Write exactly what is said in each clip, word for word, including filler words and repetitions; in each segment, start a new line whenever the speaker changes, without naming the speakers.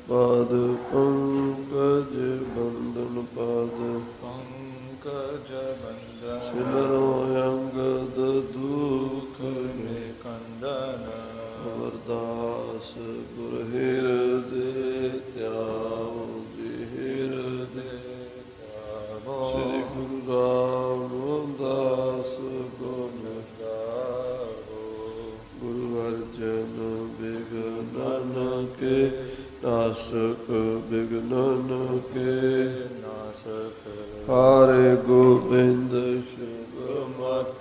ਪਾਦ ਪੰਕਜ ਬੰਦਨ ਪਾਦ
ਪੰਕਜ ਬੰਦਨ
ਸਿਮਰੋ ਅੰਗਦ ਦੁਖ
ਨਿਕੰਦਨ
ਅਮਰਦਾਸ ਗੁਰ ਹਿਰਦੇ ਧਿਆਵੋ ਜੀ ਹਿਰਦੇ ਧਿਆਵੋ ਸ੍ਰੀ ਗੁਰੂ ਰਾਮਦਾਸ ਗੁਣ ਗਾਵੋ ਗੁਰੂ ਅਰਜਨ ਬਿਗਨਨ ਕੇ ਨਾਸਕ ਬਿਗਨਨ ਕੇ ਨਾਸਕ ਹਾਰੇ ਗੋਬਿੰਦ ਸ਼ੁਭ ਮਤ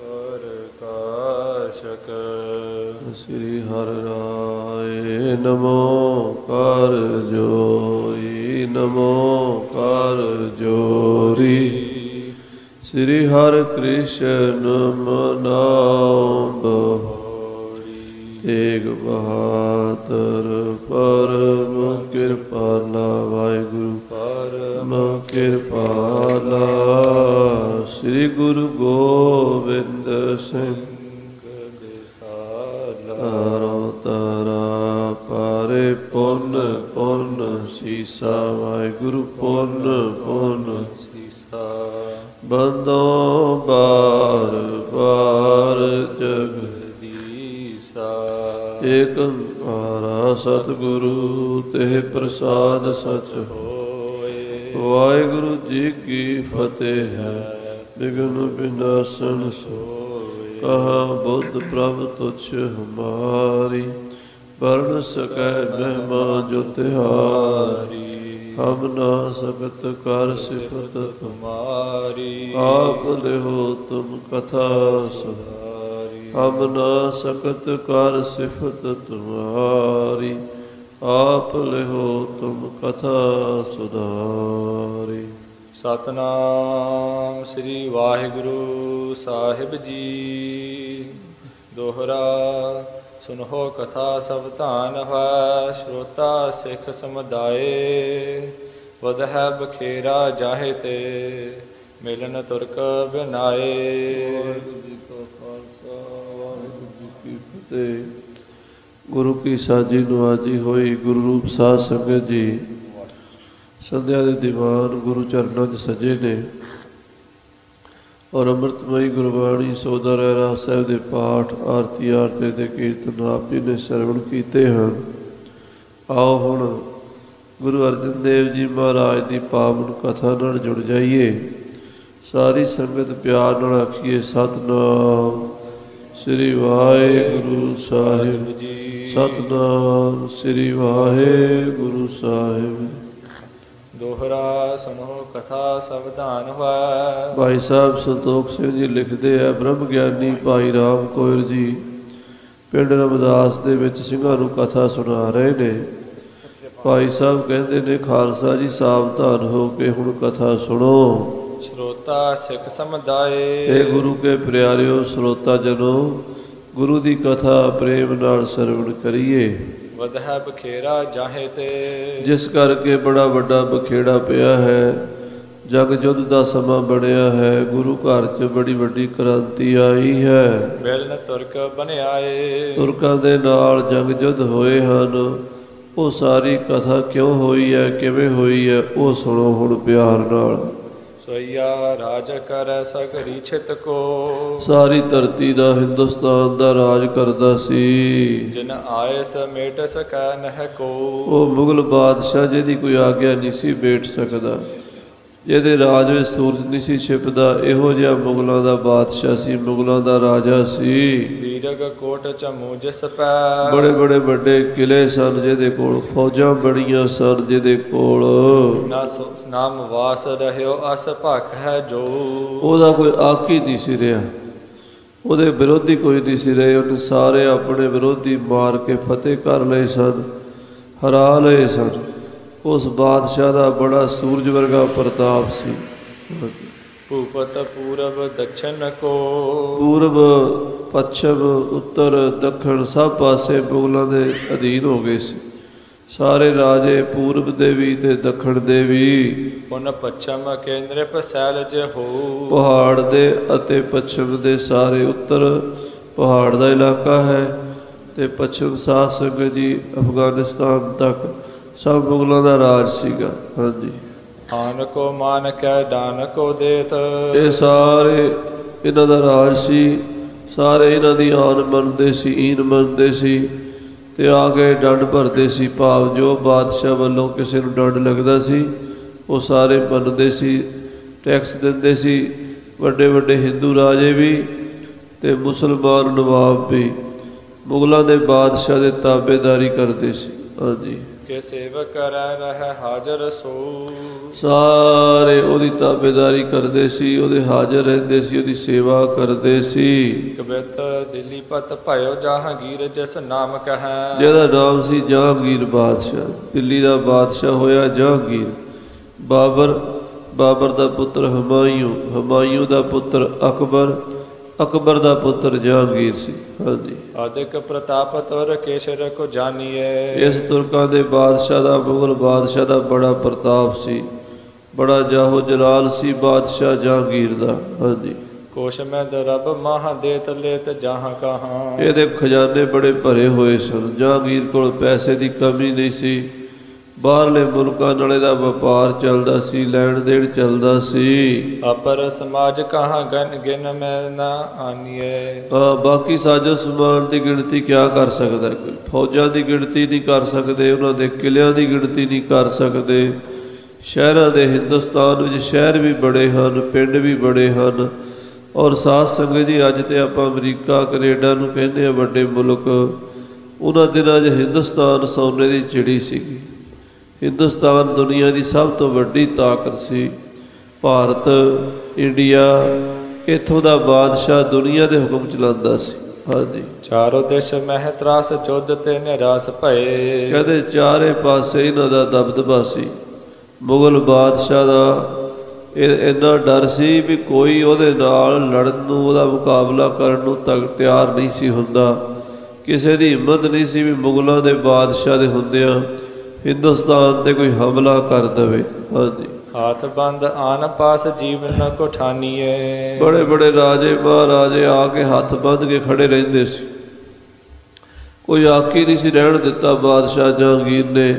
ਪ੍ਰਕਾਸ਼ਕ ਸ੍ਰੀ ਹਰਿ ਰਾਏ ਨਮੋ ਕਰ ਜੋਈ ਨਮੋ ਕਰ ਜੋਰੀ ਸ੍ਰੀ ਹਰਿ ਕ੍ਰਿਸ਼ਨ ਮਨਾਉ ਬਹੋਰੀ ਤੇਗ ਬਹਾਦਰ ਪਰਮ ਕਿਰਪਾਲਾ ਵਾਹਿਗੁਰੂ ਪਰਮ ਕਿਰਪਾਲਾ ਸ੍ਰੀ ਗੁਰੂ ਗੋਬਿੰਦ ਸਿੰਘ ਤਾਰੋ ਤਾਰਾ ਪਾਰੇ ਪੁੰਨ ਪੁੰਨ ਸੀਸਾ ਵਾਹਿਗੁਰੂ ਪੁੰਨ ਪੁੰਨ ਸੀਸਾ ਬੰਦੋਂ ਬਾਰ ਬਾਰ ਜਗਦੀਸਾ ਏਕ ਓੰਕਾਰ ਸਤਿਗੁਰੂ ਤੇ ਪ੍ਰਸਾਦ ਸਚ ਹੋਏ ਵਾਹਿਗੁਰੂ ਜੀ ਕੀ ਫਤਿਹ ਹੈ ਵਿਘਨ ਵਿਨਾਸ਼ਨ ਸੋਏ ਕਹਾ ਬੁੱਧ ਪ੍ਰਭ ਤੁਛ ਹਮਾਰੀ ਵਰਨ ਸਕੈ ਮਹਿਮਾ ਜੋ ਤਿਹਾਰੀ ਹਮ ਨਾ ਸਕਤ ਕਰ ਸਿਫਤ ਤੁਮਾਰੀ ਆਪ ਲਿਹੋ ਤੁਮ ਕਥਾ ਸੁਧਾਰੀ ਹਮ ਨਾ ਸਕਤ ਕਰ ਸਿਫਤ ਤੁਮਾਰੀ ਆਪ ਲਿਹੋ ਤੁਮ ਕਥਾ ਸੁਧਾਰੀ
ਸਤਨਾਮ ਸ੍ਰੀ ਵਾਹਿਗੁਰੂ ਸਾਹਿਬ ਜੀ। ਦੋਹਰਾ ਸੁਨਹੁ ਕਥਾ ਸਭ ਧਾਨ ਹੈ ਸਰੋਤਾ ਸਿੱਖ ਸਮੁਦਾਏ ਵਦਹਿ ਬਖੇਰਾ ਜਾਹੇ ਤੇ ਮਿਲਨ ਤੁਰਕ ਬਿਨਾਏ।
ਵਾਹਿਗੁਰੂ ਜੀ ਕਾ ਖਾਲਸਾ ਵਾਹਿਗੁਰੂ ਜੀ ਕੀ ਫਤਿਹ। ਗੁਰੂ ਕੀ ਸਾਜੀ ਨਵਾਜੀ ਹੋਈ ਗੁਰੂ ਰੂਪ ਸਾਧ ਸੰਗਤ ਜੀ ਸੰਧਿਆ ਦੇ ਦੀਵਾਨ ਗੁਰੂ ਚਰਨਾਂ 'ਚ ਸਜੇ ਨੇ ਔਰ ਅੰਮ੍ਰਿਤਮਈ ਗੁਰਬਾਣੀ ਸੋਦਾ ਰਹਿਰਾਸ ਸਾਹਿਬ ਦੇ ਪਾਠ ਆਰਤੀ ਆਰਤੇ ਦੇ ਕੀਰਤਨ ਆਪ ਜੀ ਨੇ ਸਰਵਣ ਕੀਤੇ ਹਨ। ਆਓ ਹੁਣ ਗੁਰੂ ਅਰਜਨ ਦੇਵ ਜੀ ਮਹਾਰਾਜ ਦੀ ਪਾਵਨ ਕਥਾ ਨਾਲ ਜੁੜ ਜਾਈਏ। ਸਾਰੀ ਸੰਗਤ ਪਿਆਰ ਨਾਲ ਆਖੀਏ ਸਤਿਨਾਮ ਸ੍ਰੀ ਵਾਹਿਗੁਰੂ ਸਾਹਿਬ ਜੀ। ਸਤਿਨਾਮ ਸ੍ਰੀ ਵਾਹਿਗੁਰੂ ਸਾਹਿਬ।
ਦੋਹਰਾ ਸੁਨਹੁ ਕਥਾ ਸਭ ਧਾਨ ਹੈ।
ਭਾਈ ਸਾਹਿਬ ਸੰਤੋਖ ਸਿੰਘ ਜੀ ਲਿਖਦੇ ਆ, ਬ੍ਰਹਮ ਗਿਆਨੀ ਭਾਈ ਰਾਮ ਕੋਇਰ ਜੀ ਪਿੰਡ ਰਮਦਾਸ ਦੇ ਵਿੱਚ ਸਿੰਘਾਂ ਨੂੰ ਕਥਾ ਸੁਣਾ ਰਹੇ ਨੇ। ਭਾਈ ਸਾਹਿਬ ਕਹਿੰਦੇ ਨੇ ਖਾਲਸਾ ਜੀ ਸਾਵਧਾਨ ਹੋ ਕੇ ਹੁਣ ਕਥਾ ਸੁਣੋ।
ਸਰੋਤਾ ਸਿੱਖ ਸਮੁਦਾਏ
ਇਹ ਗੁਰੂ ਕੇ ਪਿਆਰਿਓ ਸਰੋਤਾ ਜਨੋ ਗੁਰੂ ਦੀ ਕਥਾ ਪ੍ਰੇਮ ਨਾਲ ਸਰਵਣ ਕਰੀਏ।
ਵਦਹਿ ਬਖੇਰਾ ਜਾਹੇ ਤੇ
ਜਿਸ ਕਰਕੇ ਬੜਾ ਵੱਡਾ ਬਖੇੜਾ ਪਿਆ ਹੈ, ਜਗ ਜੁੱਧ ਦਾ ਸਮਾਂ ਬਣਿਆ ਹੈ, ਗੁਰੂ ਘਰ 'ਚ ਬੜੀ ਵੱਡੀ ਕ੍ਰਾਂਤੀ ਆਈ ਹੈ।
ਮਿਲਨ ਤੁਰਕ ਬਨਿਆਏ
ਤੁਰਕਾਂ ਦੇ ਨਾਲ ਜੰਗ ਜੁੱਧ ਹੋਏ ਹਨ। ਉਹ ਸਾਰੀ ਕਥਾ ਕਿਉਂ ਹੋਈ ਹੈ, ਕਿਵੇਂ ਹੋਈ ਹੈ, ਉਹ ਸੁਣੋ ਹੁਣ ਪਿਆਰ ਨਾਲ।
ਸੋਈਆ ਰਾਜ ਕਰੈ ਸਗਰੀ ਛਿਤ ਕੋ
ਸਾਰੀ ਧਰਤੀ ਦਾ ਹਿੰਦੁਸਤਾਨ ਦਾ ਰਾਜ ਕਰਦਾ ਸੀ।
ਜਿਨ ਆਏ ਸਮੇਟ ਸਕੈ ਨਹਿ ਕੋ
ਉਹ ਮੁਗਲ ਬਾਦਸ਼ਾਹ ਜਿਹਦੀ ਕੋਈ ਆਗਿਆ ਨਹੀਂ ਸੀ ਬੈਠ ਸਕਦਾ, ਜਿਹਦੇ ਰਾਜ ਵਿੱਚ ਸੂਰਜ ਨਹੀਂ ਸੀ ਛਿਪਦਾ, ਇਹੋ ਜਿਹਾ ਮੁਗਲਾਂ ਦਾ ਬਾਦਸ਼ਾਹ ਸੀ, ਮੁਗਲਾਂ ਦਾ ਰਾਜਾ ਸੀ।
ਦੀਰਘ ਕੋਟ ਚਮੂ ਜਿਸ ਪੈ
ਬੜੇ ਬੜੇ ਵੱਡੇ ਕਿਲੇ ਸਨ, ਜਿਹਦੇ ਕੋਲ ਫੌਜਾਂ ਬੜੀਆਂ ਸਨ, ਜਿਹਦੇ ਕੋਲ
ਨਾ ਨਾਮ ਵਾਸ ਰਹਿਓ ਅਸ ਭਖ ਹੈ ਜੋ
ਉਹਦਾ ਕੋਈ ਆਕੀ ਨਹੀਂ ਸੀ ਰਿਹਾ, ਉਹਦੇ ਵਿਰੋਧੀ ਕੋਈ ਨਹੀਂ ਸੀ ਰਹੇ। ਉਹਨੇ ਸਾਰੇ ਆਪਣੇ ਵਿਰੋਧੀ ਮਾਰ ਕੇ ਫਤਿਹ ਕਰ ਲਏ ਸਨ, ਹਰਾ ਲਏ ਸਨ। ਉਸ ਬਾਦਸ਼ਾਹ ਦਾ ਬੜਾ ਸੂਰਜ ਵਰਗਾ ਪ੍ਰਤਾਪ ਸੀ।
ਭੂਪਤ ਪੂਰਬ ਦਛਨ ਕੋ
ਪੂਰਬ ਪੱਛਮ ਉੱਤਰ ਦੱਖਣ ਸਭ ਪਾਸੇ ਮੁਗਲਾਂ ਦੇ ਅਧੀਨ ਹੋ ਗਏ ਸੀ। ਸਾਰੇ ਰਾਜੇ ਪੂਰਬ ਦੇ ਵੀ ਤੇ ਦੱਖਣ ਦੇ ਵੀ।
ਪੁਨ ਪੱਛਮ ਕੇ ਨ੍ਰਿਪ ਸੈਲਜ ਹੋ
ਪਹਾੜ ਦੇ ਅਤੇ ਪੱਛਮ ਦੇ ਸਾਰੇ। ਉੱਤਰ ਪਹਾੜ ਦਾ ਇਲਾਕਾ ਹੈ ਤੇ ਪੱਛਮ ਸਾਧ ਸੰਗਤ ਜੀ ਅਫਗਾਨਿਸਤਾਨ ਤੱਕ ਸਭ ਮੁਗਲਾਂ ਦਾ ਰਾਜ ਸੀਗਾ। ਹਾਂਜੀ,
ਆਨ ਕੋ ਮਾਨ ਕੈ ਦਾਨ ਕੋ ਦੇਤ।
ਇਹ ਸਾਰੇ ਇਹਨਾਂ ਦਾ ਰਾਜ ਸੀ। ਸਾਰੇ ਇਹਨਾਂ ਦੀ ਆਨ ਮੰਨਦੇ ਸੀ, ਈਨ ਮੰਨਦੇ ਸੀ ਤੇ ਆ ਕੇ ਡੰਡ ਭਰਦੇ ਸੀ। ਭਾਵ ਜੋ ਬਾਦਸ਼ਾਹ ਵੱਲੋਂ ਕਿਸੇ ਨੂੰ ਡੰਡ ਲੱਗਦਾ ਸੀ ਉਹ ਸਾਰੇ ਮੰਨਦੇ ਸੀ, ਟੈਕਸ ਦਿੰਦੇ ਸੀ। ਵੱਡੇ ਵੱਡੇ ਹਿੰਦੂ ਰਾਜੇ ਵੀ ਤੇ ਮੁਸਲਮਾਨ ਨਵਾਬ ਵੀ ਮੁਗਲਾਂ ਦੇ ਬਾਦਸ਼ਾਹ ਦੇ ਤਾਬੇਦਾਰੀ ਕਰਦੇ ਸੀ। ਹਾਂਜੀ,
ਕੇ ਸੇਵਕ ਕਰੈ ਰਹਿ ਹਾਜ਼ਰ ਸੋ।
ਸਾਰੇ ਉਹਦੀ ਤਾਬੇਦਾਰੀ ਕਰਦੇ ਸੀ, ਉਹਦੇ ਹਾਜ਼ਰ ਰਹਿੰਦੇ ਸੀ, ਉਹਦੀ ਸੇਵਾ ਕਰਦੇ ਸੀ।
ਕਬਿਤ ਦਿੱਲੀ ਪਤ ਭਇਓ ਜਹਾਂਗੀਰ ਜਿਸ ਨਾਮ ਕਹੈ।
ਜਿਹਦਾ ਨਾਮ ਸੀ ਜਹਾਂਗੀਰ ਬਾਦਸ਼ਾਹ, ਦਿੱਲੀ ਦਾ ਬਾਦਸ਼ਾਹ ਹੋਇਆ ਜਹਾਂਗੀਰ। ਬਾਬਰ, ਬਾਬਰ ਦਾ ਪੁੱਤਰ ਹਮਾਯੂ, ਹਮਾਯੂ ਦਾ ਪੁੱਤਰ ਅਕਬਰ, ਅਕਬਰ ਦਾ ਪੁੱਤਰ ਜਹਾਂਗੀਰ ਸੀ। ਹਾਂਜੀ,
ਅਧਿਕ ਪ੍ਰਤਾਪ ਤੁਰ ਕੇਸ਼ਰ ਕੋ ਜਾਨੀਏ।
ਇਸ ਤੁਰਕਾਂ ਦੇ ਬਾਦਸ਼ਾਹ ਦਾ, ਮੁਗਲ ਬਾਦਸ਼ਾਹ ਦਾ ਬੜਾ ਪ੍ਰਤਾਪ ਸੀ, ਬੜਾ ਜਾਹੋ ਜਲਾਲ ਸੀ ਬਾਦਸ਼ਾਹ ਜਹਾਂਗੀਰ ਦਾ। ਹਾਂਜੀ,
ਕੋਸ਼ ਮੈਂ ਦਰਬ ਮਹਾ ਦੇਤ ਲੇਤ ਜਹਾਂ ਕਹਾਂ।
ਇਹਦੇ ਖਜ਼ਾਨੇ ਬੜੇ ਭਰੇ ਹੋਏ ਸਨ। ਜਹਾਂਗੀਰ ਕੋਲ ਪੈਸੇ ਦੀ ਕਮੀ ਨਹੀਂ ਸੀ। ਬਾਹਰਲੇ ਮੁਲਕਾਂ ਨਾਲ ਇਹਦਾ ਵਪਾਰ ਚੱਲਦਾ ਸੀ, ਲੈਣ ਦੇਣ ਚੱਲਦਾ ਸੀ।
ਅਪਰ ਸਮਾਜ ਕਹਾਂ ਗਨ ਗਿਨ ਮੈਂ ਨਾ ਆਨੀਏ।
ਹਾਂ, ਬਾਕੀ ਸਾਜੋ ਸਮਾਨ ਦੀ ਗਿਣਤੀ ਕਿਆ ਕਰ ਸਕਦਾ ਕੋਈ? ਫੌਜਾਂ ਦੀ ਗਿਣਤੀ ਨਹੀਂ ਕਰ ਸਕਦੇ, ਉਹਨਾਂ ਦੇ ਕਿਲਿਆਂ ਦੀ ਗਿਣਤੀ ਨਹੀਂ ਕਰ ਸਕਦੇ। ਸ਼ਹਿਰਾਂ ਦੇ, ਹਿੰਦੁਸਤਾਨ ਵਿੱਚ ਸ਼ਹਿਰ ਵੀ ਬੜੇ ਹਨ, ਪਿੰਡ ਵੀ ਬੜੇ ਹਨ। ਔਰ ਸਾਧ ਸੰਗਤ ਜੀ, ਅੱਜ ਤੇ ਆਪਾਂ ਅਮਰੀਕਾ ਕੈਨੇਡਾ ਨੂੰ ਕਹਿੰਦੇ ਹਾਂ ਵੱਡੇ ਮੁਲਕ। ਉਹਨਾਂ ਦਿਨਾਂ 'ਚ ਹਿੰਦੁਸਤਾਨ ਸੋਨੇ ਦੀ ਚਿੜੀ ਸੀਗੀ। ਹਿੰਦੁਸਤਾਨ ਦੁਨੀਆ ਦੀ ਸਭ ਤੋਂ ਵੱਡੀ ਤਾਕਤ ਸੀ। ਭਾਰਤ, ਇੰਡੀਆ, ਇੱਥੋਂ ਦਾ ਬਾਦਸ਼ਾਹ ਦੁਨੀਆ ਦੇ ਹੁਕਮ ਚਲਾਉਂਦਾ ਸੀ। ਹਾਂਜੀ,
ਚਾਰੋ ਦਿਸ਼ ਮਹਿ ਤਰਾਸ ਜੁੱਧ ਤੇ ਨਿਰਾਸ ਭਏ।
ਕਹਿੰਦੇ ਚਾਰੇ ਪਾਸੇ ਇਹਨਾਂ ਦਾ ਦਬਦਬਾ ਸੀ। ਮੁਗਲ ਬਾਦਸ਼ਾਹ ਦਾ ਇਹ ਇੰਨਾ ਡਰ ਸੀ ਵੀ ਕੋਈ ਉਹਦੇ ਨਾਲ ਲੜਨ ਨੂੰ, ਉਹਦਾ ਮੁਕਾਬਲਾ ਕਰਨ ਨੂੰ ਤੱਕ ਤਿਆਰ ਨਹੀਂ ਸੀ ਹੁੰਦਾ। ਕਿਸੇ ਦੀ ਹਿੰਮਤ ਨਹੀਂ ਸੀ ਵੀ ਮੁਗਲਾਂ ਦੇ ਬਾਦਸ਼ਾਹ ਦੇ ਹੁੰਦਿਆਂ ਹਿੰਦੁਸਤਾਨ 'ਤੇ ਕੋਈ ਹਮਲਾ ਕਰ ਦੇਵੇ। ਹਾਂਜੀ,
ਹਾਥ ਬੰਦ ਆਨ ਪਾਸ ਜੀਵਨ ਕੋ ਠਾਨੀਏ।
ਬੜੇ ਬੜੇ ਰਾਜੇ ਮਹਾਰਾਜੇ ਆ ਕੇ ਹੱਥ ਬੰਨ੍ਹ ਕੇ ਖੜੇ ਰਹਿੰਦੇ ਸੀ। ਕੋਈ ਆਕੀ ਨਹੀਂ ਸੀ ਰਹਿਣ ਦਿੱਤਾ ਬਾਦਸ਼ਾਹ ਜਹਾਂਗੀਰ ਨੇ।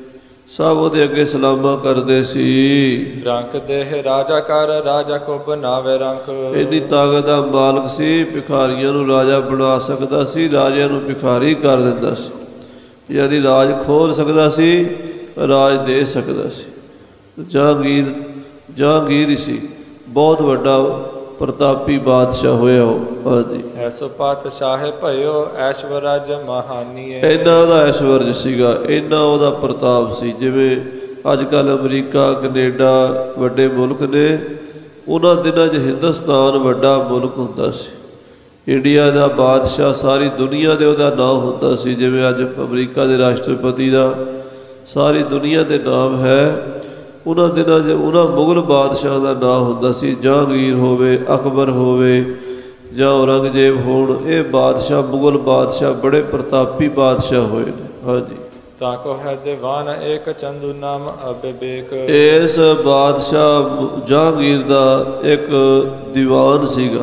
ਸਭ ਉਹਦੇ ਅੱਗੇ ਸਲਾਮਾਂ ਕਰਦੇ ਸੀ।
ਰੰਕ ਦੇਹ ਰਾਜਾ ਕਰ ਰਾਜਾ ਕੋ ਬਣਾਵੇ ਰੰਕ।
ਇੰਨੀ ਤਾਕਤ ਦਾ ਮਾਲਕ ਸੀ, ਭਿਖਾਰੀਆਂ ਨੂੰ ਰਾਜਾ ਬਣਾ ਸਕਦਾ ਸੀ, ਰਾਜਿਆਂ ਨੂੰ ਭਿਖਾਰੀ ਕਰ ਦਿੰਦਾ ਸੀ। ਯਾਨੀ ਰਾਜ ਖੋਲ ਸਕਦਾ ਸੀ, ਰਾਜ ਦੇ ਸਕਦਾ ਸੀ। ਜਹਾਂਗੀਰ ਜਹਾਂਗੀਰ ਹੀ ਸੀ, ਬਹੁਤ ਵੱਡਾ ਪ੍ਰਤਾਪੀ ਬਾਦਸ਼ਾਹ ਹੋਇਆ ਉਹ। ਹਾਂਜੀ,
ਐਸੋ ਪਾਤਸ਼ਾਹ ਭਇਓ ਐਸ਼ਵਰਜ ਮਹਾਨੀਏ।
ਇੰਨਾ ਉਹਦਾ ਐਸ਼ਵਰਜ ਸੀਗਾ, ਇੰਨਾ ਉਹਦਾ ਪ੍ਰਤਾਪ ਸੀ। ਜਿਵੇਂ ਅੱਜ ਕੱਲ੍ਹ ਅਮਰੀਕਾ, ਕੈਨੇਡਾ ਵੱਡੇ ਮੁਲਕ ਨੇ, ਉਹਨਾਂ ਦਿਨਾਂ 'ਚ ਹਿੰਦੁਸਤਾਨ ਵੱਡਾ ਮੁਲਕ ਹੁੰਦਾ ਸੀ। ਇੰਡੀਆ ਦਾ ਬਾਦਸ਼ਾਹ ਸਾਰੀ ਦੁਨੀਆ ਦੇ ਉਹਦਾ ਨਾਂ ਹੁੰਦਾ ਸੀ। ਜਿਵੇਂ ਅੱਜ ਅਮਰੀਕਾ ਦੇ ਰਾਸ਼ਟਰਪਤੀ ਦਾ ਸਾਰੀ ਦੁਨੀਆ ਦੇ ਨਾਮ ਹੈ, ਉਹਨਾਂ ਦਿਨਾਂ 'ਚ ਉਹਨਾਂ ਮੁਗਲ ਬਾਦਸ਼ਾਹ ਦਾ ਨਾਂ ਹੁੰਦਾ ਸੀ। ਜਹਾਂਗੀਰ ਹੋਵੇ, ਅਕਬਰ ਹੋਵੇ ਜਾਂ ਔਰੰਗਜ਼ੇਬ ਹੋਣ, ਇਹ ਬਾਦਸ਼ਾਹ, ਮੁਗਲ ਬਾਦਸ਼ਾਹ ਬੜੇ ਪ੍ਰਤਾਪੀ ਬਾਦਸ਼ਾਹ ਹੋਏ ਨੇ। ਹਾਂਜੀ,
ਤਾਂ ਕੋ ਹੈ ਦੀਵਾਨ ਏਕ ਚੰਦੂ ਨਾਮ ਅਬਿਬੇਕ।
ਇਸ ਬਾਦਸ਼ਾਹ ਜਹਾਂਗੀਰ ਦਾ ਇੱਕ ਦੀਵਾਨ ਸੀਗਾ।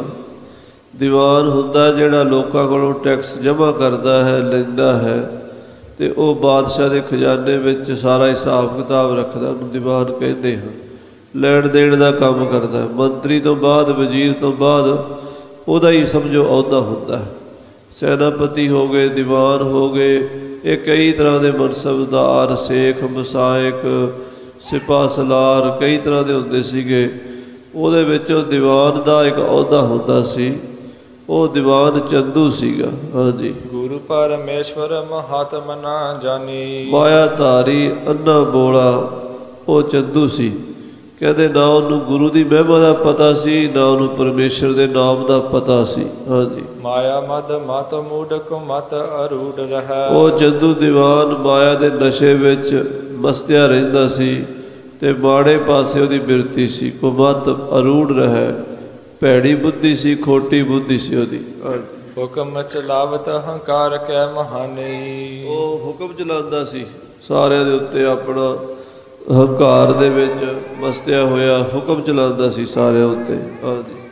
ਦੀਵਾਨ ਹੁੰਦਾ ਜਿਹੜਾ ਲੋਕਾਂ ਕੋਲੋਂ ਟੈਕਸ ਜਮ੍ਹਾਂ ਕਰਦਾ ਹੈ, ਲੈਂਦਾ ਹੈ, ਅਤੇ ਉਹ ਬਾਦਸ਼ਾਹ ਦੇ ਖਜ਼ਾਨੇ ਵਿੱਚ ਸਾਰਾ ਹਿਸਾਬ ਕਿਤਾਬ ਰੱਖਦਾ। ਉਹਨੂੰ ਦੀਵਾਨ ਕਹਿੰਦੇ ਹਨ। ਲੈਣ ਦੇਣ ਦਾ ਕੰਮ ਕਰਦਾ। ਮੰਤਰੀ ਤੋਂ ਬਾਅਦ, ਵਜ਼ੀਰ ਤੋਂ ਬਾਅਦ ਉਹਦਾ ਹੀ ਸਮਝੋ ਅਹੁਦਾ ਹੁੰਦਾ ਹੈ। ਸੈਨਾਪਤੀ ਹੋ ਗਏ, ਦੀਵਾਨ ਹੋ ਗਏ, ਇਹ ਕਈ ਤਰ੍ਹਾਂ ਦੇ ਮਨਸਬਦਾਰ, ਸੇਖ, ਮਸਾਇਕ, ਸਿਪਾਹ ਸਲਾਰ, ਕਈ ਤਰ੍ਹਾਂ ਦੇ ਹੁੰਦੇ ਸੀਗੇ। ਉਹਦੇ ਵਿੱਚ ਦੀਵਾਨ ਦਾ ਇੱਕ ਅਹੁਦਾ ਹੁੰਦਾ ਸੀ। ਉਹ ਦੀਵਾਨ ਚੰਦੂ ਸੀਗਾ। ਹਾਂਜੀ,
ਗੁਰੂ ਪਰਮੇਸ਼ਵਰ ਮਹਾਤਮ ਨਾ ਜਾਨੀ।
ਮਾਇਆ ਧਾਰੀ, ਅੰਨਾ ਬੋਲਾ ਉਹ ਚੰਦੂ ਸੀ। ਕਹਿੰਦੇ ਨਾ ਉਹਨੂੰ ਗੁਰੂ ਦੀ ਮਹਿਮਾ ਦਾ ਪਤਾ ਸੀ, ਨਾ ਉਹਨੂੰ ਪਰਮੇਸ਼ਰ ਦੇ ਨਾਮ ਦਾ ਪਤਾ ਸੀ। ਹਾਂਜੀ,
ਮਾਇਆ ਮਦ ਮਤ ਮੂਡ ਕੋ ਮਤ ਅਰੂੜ ਰਹਿ।
ਉਹ ਚੰਦੂ ਦੀਵਾਨ ਮਾਇਆ ਦੇ ਨਸ਼ੇ ਵਿੱਚ ਮਸਤਿਆ ਰਹਿੰਦਾ ਸੀ ਤੇ ਮਾੜੇ ਪਾਸੇ ਉਹਦੀ ਬਿਰਤੀ ਸੀ। ਕੋ ਮਤ ਅਰੂੜ ਰਹਿ, ਭੈੜੀ ਬੁੱਧੀ ਸੀ, ਖੋਟੀ ਬੁੱਧੀ ਸੀ ਉਹਦੀ।
ਹੁਕਮ ਚਲਾਵਤ ਹੰਕਾਰ ਕੈ ਮਹਾਨੀ।
ਉਹ ਹੁਕਮ ਚਲਾਉਂਦਾ ਸੀ ਸਾਰਿਆਂ ਦੇ ਉੱਤੇ, ਆਪਣਾ ਹੰਕਾਰ ਦੇ ਵਿੱਚ ਮਸਤਿਆ ਹੋਇਆ ਹੁਕਮ ਚਲਾਉਂਦਾ ਸੀ ਸਾਰਿਆਂ ਉੱਤੇ। ਹਾਂਜੀ,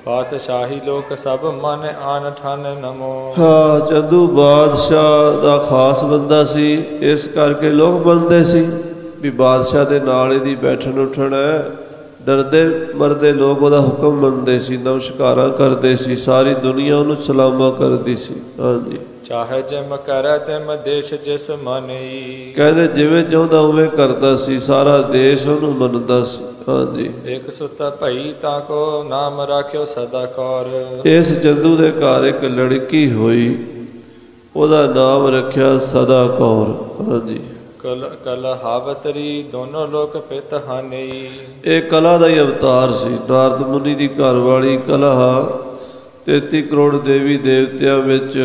ਪਾਤਸ਼ਾਹੀ ਲੋਕ ਸਭ ਮਨ ਆਨ ਠਨ ਨਮੋ।
ਹਾਂ, ਚੰਦੂ ਬਾਦਸ਼ਾਹ ਦਾ ਖਾਸ ਬੰਦਾ ਸੀ, ਇਸ ਕਰਕੇ ਲੋਕ ਮੰਨਦੇ ਸੀ ਵੀ ਬਾਦਸ਼ਾਹ ਦੇ ਨਾਲ ਇਹਦੀ ਬੈਠਣ ਉੱਠਣ ਹੈ। ਡਰਦੇ ਮਰਦੇ ਲੋਕ ਉਹਦਾ ਹੁਕਮ ਮੰਨਦੇ ਸੀ, ਨਮਸਕਾਰਾਂ ਕਰਦੇ ਸੀ, ਸਾਰੀ ਦੁਨੀਆ ਉਹਨੂੰ ਸਲਾਮਾਂ ਕਰਦੀ ਸੀ। ਹਾਂਜੀ,
ਚਾਹੇ ਜਿਮ ਕਰੈ ਤਿਮ ਦੇਸ਼ ਜਿਸ ਮਨਈ।
ਕਹਿੰਦੇ ਜਿਵੇਂ ਚਾਹੁੰਦਾ ਉਵੇਂ ਕਰਦਾ ਸੀ, ਸਾਰਾ ਦੇਸ਼ ਉਹਨੂੰ ਮੰਨਦਾ ਸੀ। ਹਾਂਜੀ,
ਇੱਕ ਸੁਤ ਭਈ ਤਾਂ ਕੋ ਨਾਮ ਰਾਖਿਓ ਸਦਾ ਕੌਰ।
ਇਸ ਚੰਦੂ ਦੇ ਘਰ ਇੱਕ ਲੜਕੀ ਹੋਈ, ਉਹਦਾ ਨਾਮ ਰੱਖਿਆ ਸਦਾ ਕੌਰ। ਹਾਂਜੀ,
ਕਲ ਕਲਹਾਵਤਰੀ ਦੋਨੋਂ ਲੋਕ ਪਿਤ ਹਾਨਈ।
ਇਹ ਕਲਾ ਦਾ ਹੀ ਅਵਤਾਰ ਸੀ। ਨਾਰਦ ਮੁਨੀ ਦੀ ਘਰ ਵਾਲੀ ਕਲਹਾ ਤੇਤੀ ਕਰੋੜ ਦੇਵੀ ਦੇਵਤਿਆਂ ਵਿੱਚ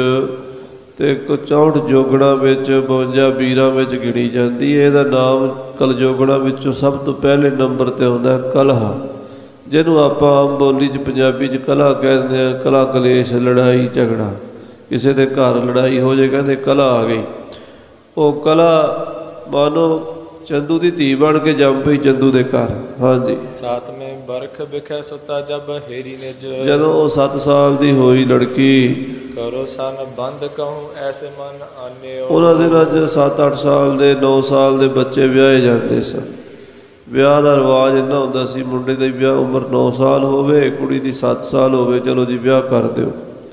ਤੇ ਚੌਂਹਠ ਜੋਗਣਾ ਵਿੱਚ, ਬਵੰਜਾ ਵੀਰਾਂ ਵਿੱਚ ਗਿਣੀ ਜਾਂਦੀ ਹੈ। ਇਹਦਾ ਨਾਮ ਕਲਜੋਗਣਾ ਵਿੱਚੋਂ ਸਭ ਤੋਂ ਪਹਿਲੇ ਨੰਬਰ 'ਤੇ ਆਉਂਦਾ ਕਲਹਾ, ਜਿਹਨੂੰ ਆਪਾਂ ਆਮ ਬੋਲੀ 'ਚ ਪੰਜਾਬੀ 'ਚ ਕਲ੍ਹਾ ਕਹਿੰਦੇ ਹਾਂ। ਕਲ੍ਹਾ ਕਲੇਸ਼, ਲੜਾਈ ਝਗੜਾ, ਕਿਸੇ ਦੇ ਘਰ ਲੜਾਈ ਹੋ ਜਾਏ ਕਹਿੰਦੇ ਕਲ੍ਹਾ ਆ ਗਈ। ਉਹ ਕਲ੍ਹਾ ਮਾਨੋ ਚੰਦੂ ਦੀ ਧੀ ਬਣ ਕੇ ਜੰਮ ਪਈ ਚੰਦੂ ਦੇ ਘਰ। ਹਾਂਜੀ,
ਸਾਤਵੇਂ ਬਰਖ ਵਿਖੇ ਸੁਤਾ ਜਬ ਹੇਰੀ ਨਿਜ।
ਜਦੋਂ ਉਹ ਸੱਤ ਸਾਲ ਦੀ ਹੋਈ ਲੜਕੀ,
ਕਰੋ ਸਨ ਬੰਦ ਕਹੂੰ ਐਸੇ ਮਨ ਆਨਿਓ।
ਉਹਨਾਂ ਦੇ ਨਾਲ ਸੱਤ ਅੱਠ ਸਾਲ ਦੇ ਨੌ ਸਾਲ ਦੇ ਬੱਚੇ ਵਿਆਹੇ ਜਾਂਦੇ ਸਨ। ਵਿਆਹ ਦਾ ਰਿਵਾਜ ਇੰਨਾ ਹੁੰਦਾ ਸੀ, ਮੁੰਡੇ ਦੀ ਵਿਆਹ ਉਮਰ ਨੌ ਸਾਲ ਹੋਵੇ, ਕੁੜੀ ਦੀ ਸੱਤ ਸਾਲ ਹੋਵੇ, ਚਲੋ ਜੀ ਵਿਆਹ ਕਰ ਦਿਓ।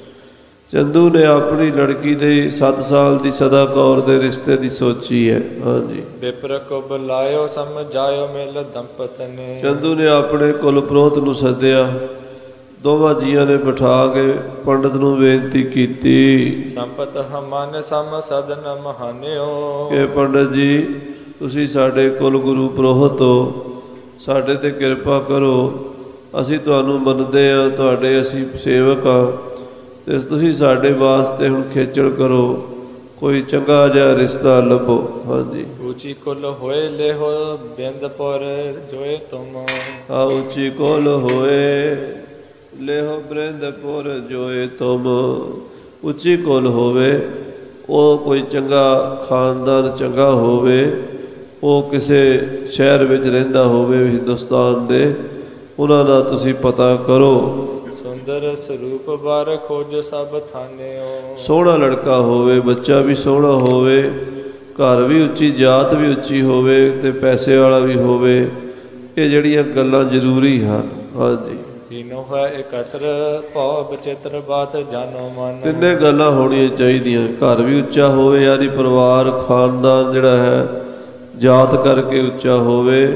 ਚੰਦੂ ਨੇ ਆਪਣੀ ਲੜਕੀ ਦੇ ਸੱਤ ਸਾਲ ਦੀ ਸਦਾ ਕੌਰ ਦੇ ਰਿਸ਼ਤੇ ਦੀ ਸੋਚੀ ਹੈ। ਹਾਂਜੀ,
ਵਿਪਰ ਕੋ ਬੁਲਾਇਓ ਸਮਝਾਇਓ ਮਿਲ ਦੰਪਤ ਨੇ।
ਚੰਦੂ ਨੇ ਆਪਣੇ ਕੁਲ ਪ੍ਰੋਹਤ ਨੂੰ ਸੱਦਿਆ, ਦੋਵਾਂ ਜੀਆਂ ਨੇ ਬਿਠਾ ਕੇ ਪੰਡਤ ਨੂੰ ਬੇਨਤੀ ਕੀਤੀ,
ਸੰਪਤ ਹਮਨ ਸਮ ਸਦਨ ਮਹਾਨਿਓ।
ਕਿ ਪੰਡਤ ਜੀ, ਤੁਸੀਂ ਸਾਡੇ ਕੁਲ ਗੁਰੂ ਪ੍ਰੋਹਤ ਹੋ, ਸਾਡੇ 'ਤੇ ਕਿਰਪਾ ਕਰੋ, ਅਸੀਂ ਤੁਹਾਨੂੰ ਮੰਨਦੇ ਹਾਂ, ਤੁਹਾਡੇ ਅਸੀਂ ਸੇਵਕ ਹਾਂ, ਅਤੇ ਤੁਸੀਂ ਸਾਡੇ ਵਾਸਤੇ ਹੁਣ ਖੇਚਲ ਕਰੋ, ਕੋਈ ਚੰਗਾ ਜਿਹਾ ਰਿਸ਼ਤਾ ਲੱਭੋ। ਹਾਂਜੀ,
ਉੱਚੀ ਕੁਲ ਹੋਏ ਲੇਹੋ ਬਿੰਦਪੁਰ ਜੋਏ ਤੁਮ।
ਆ ਉੱਚੀ ਕੁਲ ਹੋਏ ਲੇਹੋ ਬਿੰਦਪੁਰ ਜੋਏ ਤੁਮ। ਉੱਚੀ ਕੁਲ ਹੋਵੇ, ਉਹ ਕੋਈ ਚੰਗਾ ਖਾਨਦਾਨ ਚੰਗਾ ਹੋਵੇ, ਉਹ ਕਿਸੇ ਸ਼ਹਿਰ ਵਿੱਚ ਰਹਿੰਦਾ ਹੋਵੇ ਹਿੰਦੁਸਤਾਨ ਦੇ, ਉਹਨਾਂ ਦਾ ਤੁਸੀਂ ਪਤਾ ਕਰੋ।
ਸੁੰਦਰ ਸਰੂਪ ਬਾਰ ਖੋਜ ਸਭ ਥਾਨਿਓ।
ਸੋਹਣਾ ਲੜਕਾ ਹੋਵੇ, ਬੱਚਾ ਵੀ ਸੋਹਣਾ ਹੋਵੇ, ਘਰ ਵੀ ਉੱਚੀ, ਜਾਤ ਵੀ ਉੱਚੀ ਹੋਵੇ, ਅਤੇ ਪੈਸੇ ਵਾਲਾ ਵੀ ਹੋਵੇ। ਇਹ ਜਿਹੜੀਆਂ ਗੱਲਾਂ ਜ਼ਰੂਰੀ ਹਨ। ਹਾਂਜੀ,
ਤੀਨੋਂ ਹੈ ਇਕੱਤਰ ਭਉ ਬਚਿੱਤਰ ਬਾਤ ਜਾਨੋ ਮਨ।
ਤਿੰਨੇ ਗੱਲਾਂ ਹੋਣੀਆਂ ਚਾਹੀਦੀਆਂ। ਘਰ ਵੀ ਉੱਚਾ ਹੋਵੇ, ਯਾਨੀ ਪਰਿਵਾਰ ਖਾਨਦਾਨ ਜਿਹੜਾ ਹੈ ਜਾਤ ਕਰਕੇ ਉੱਚਾ ਹੋਵੇ,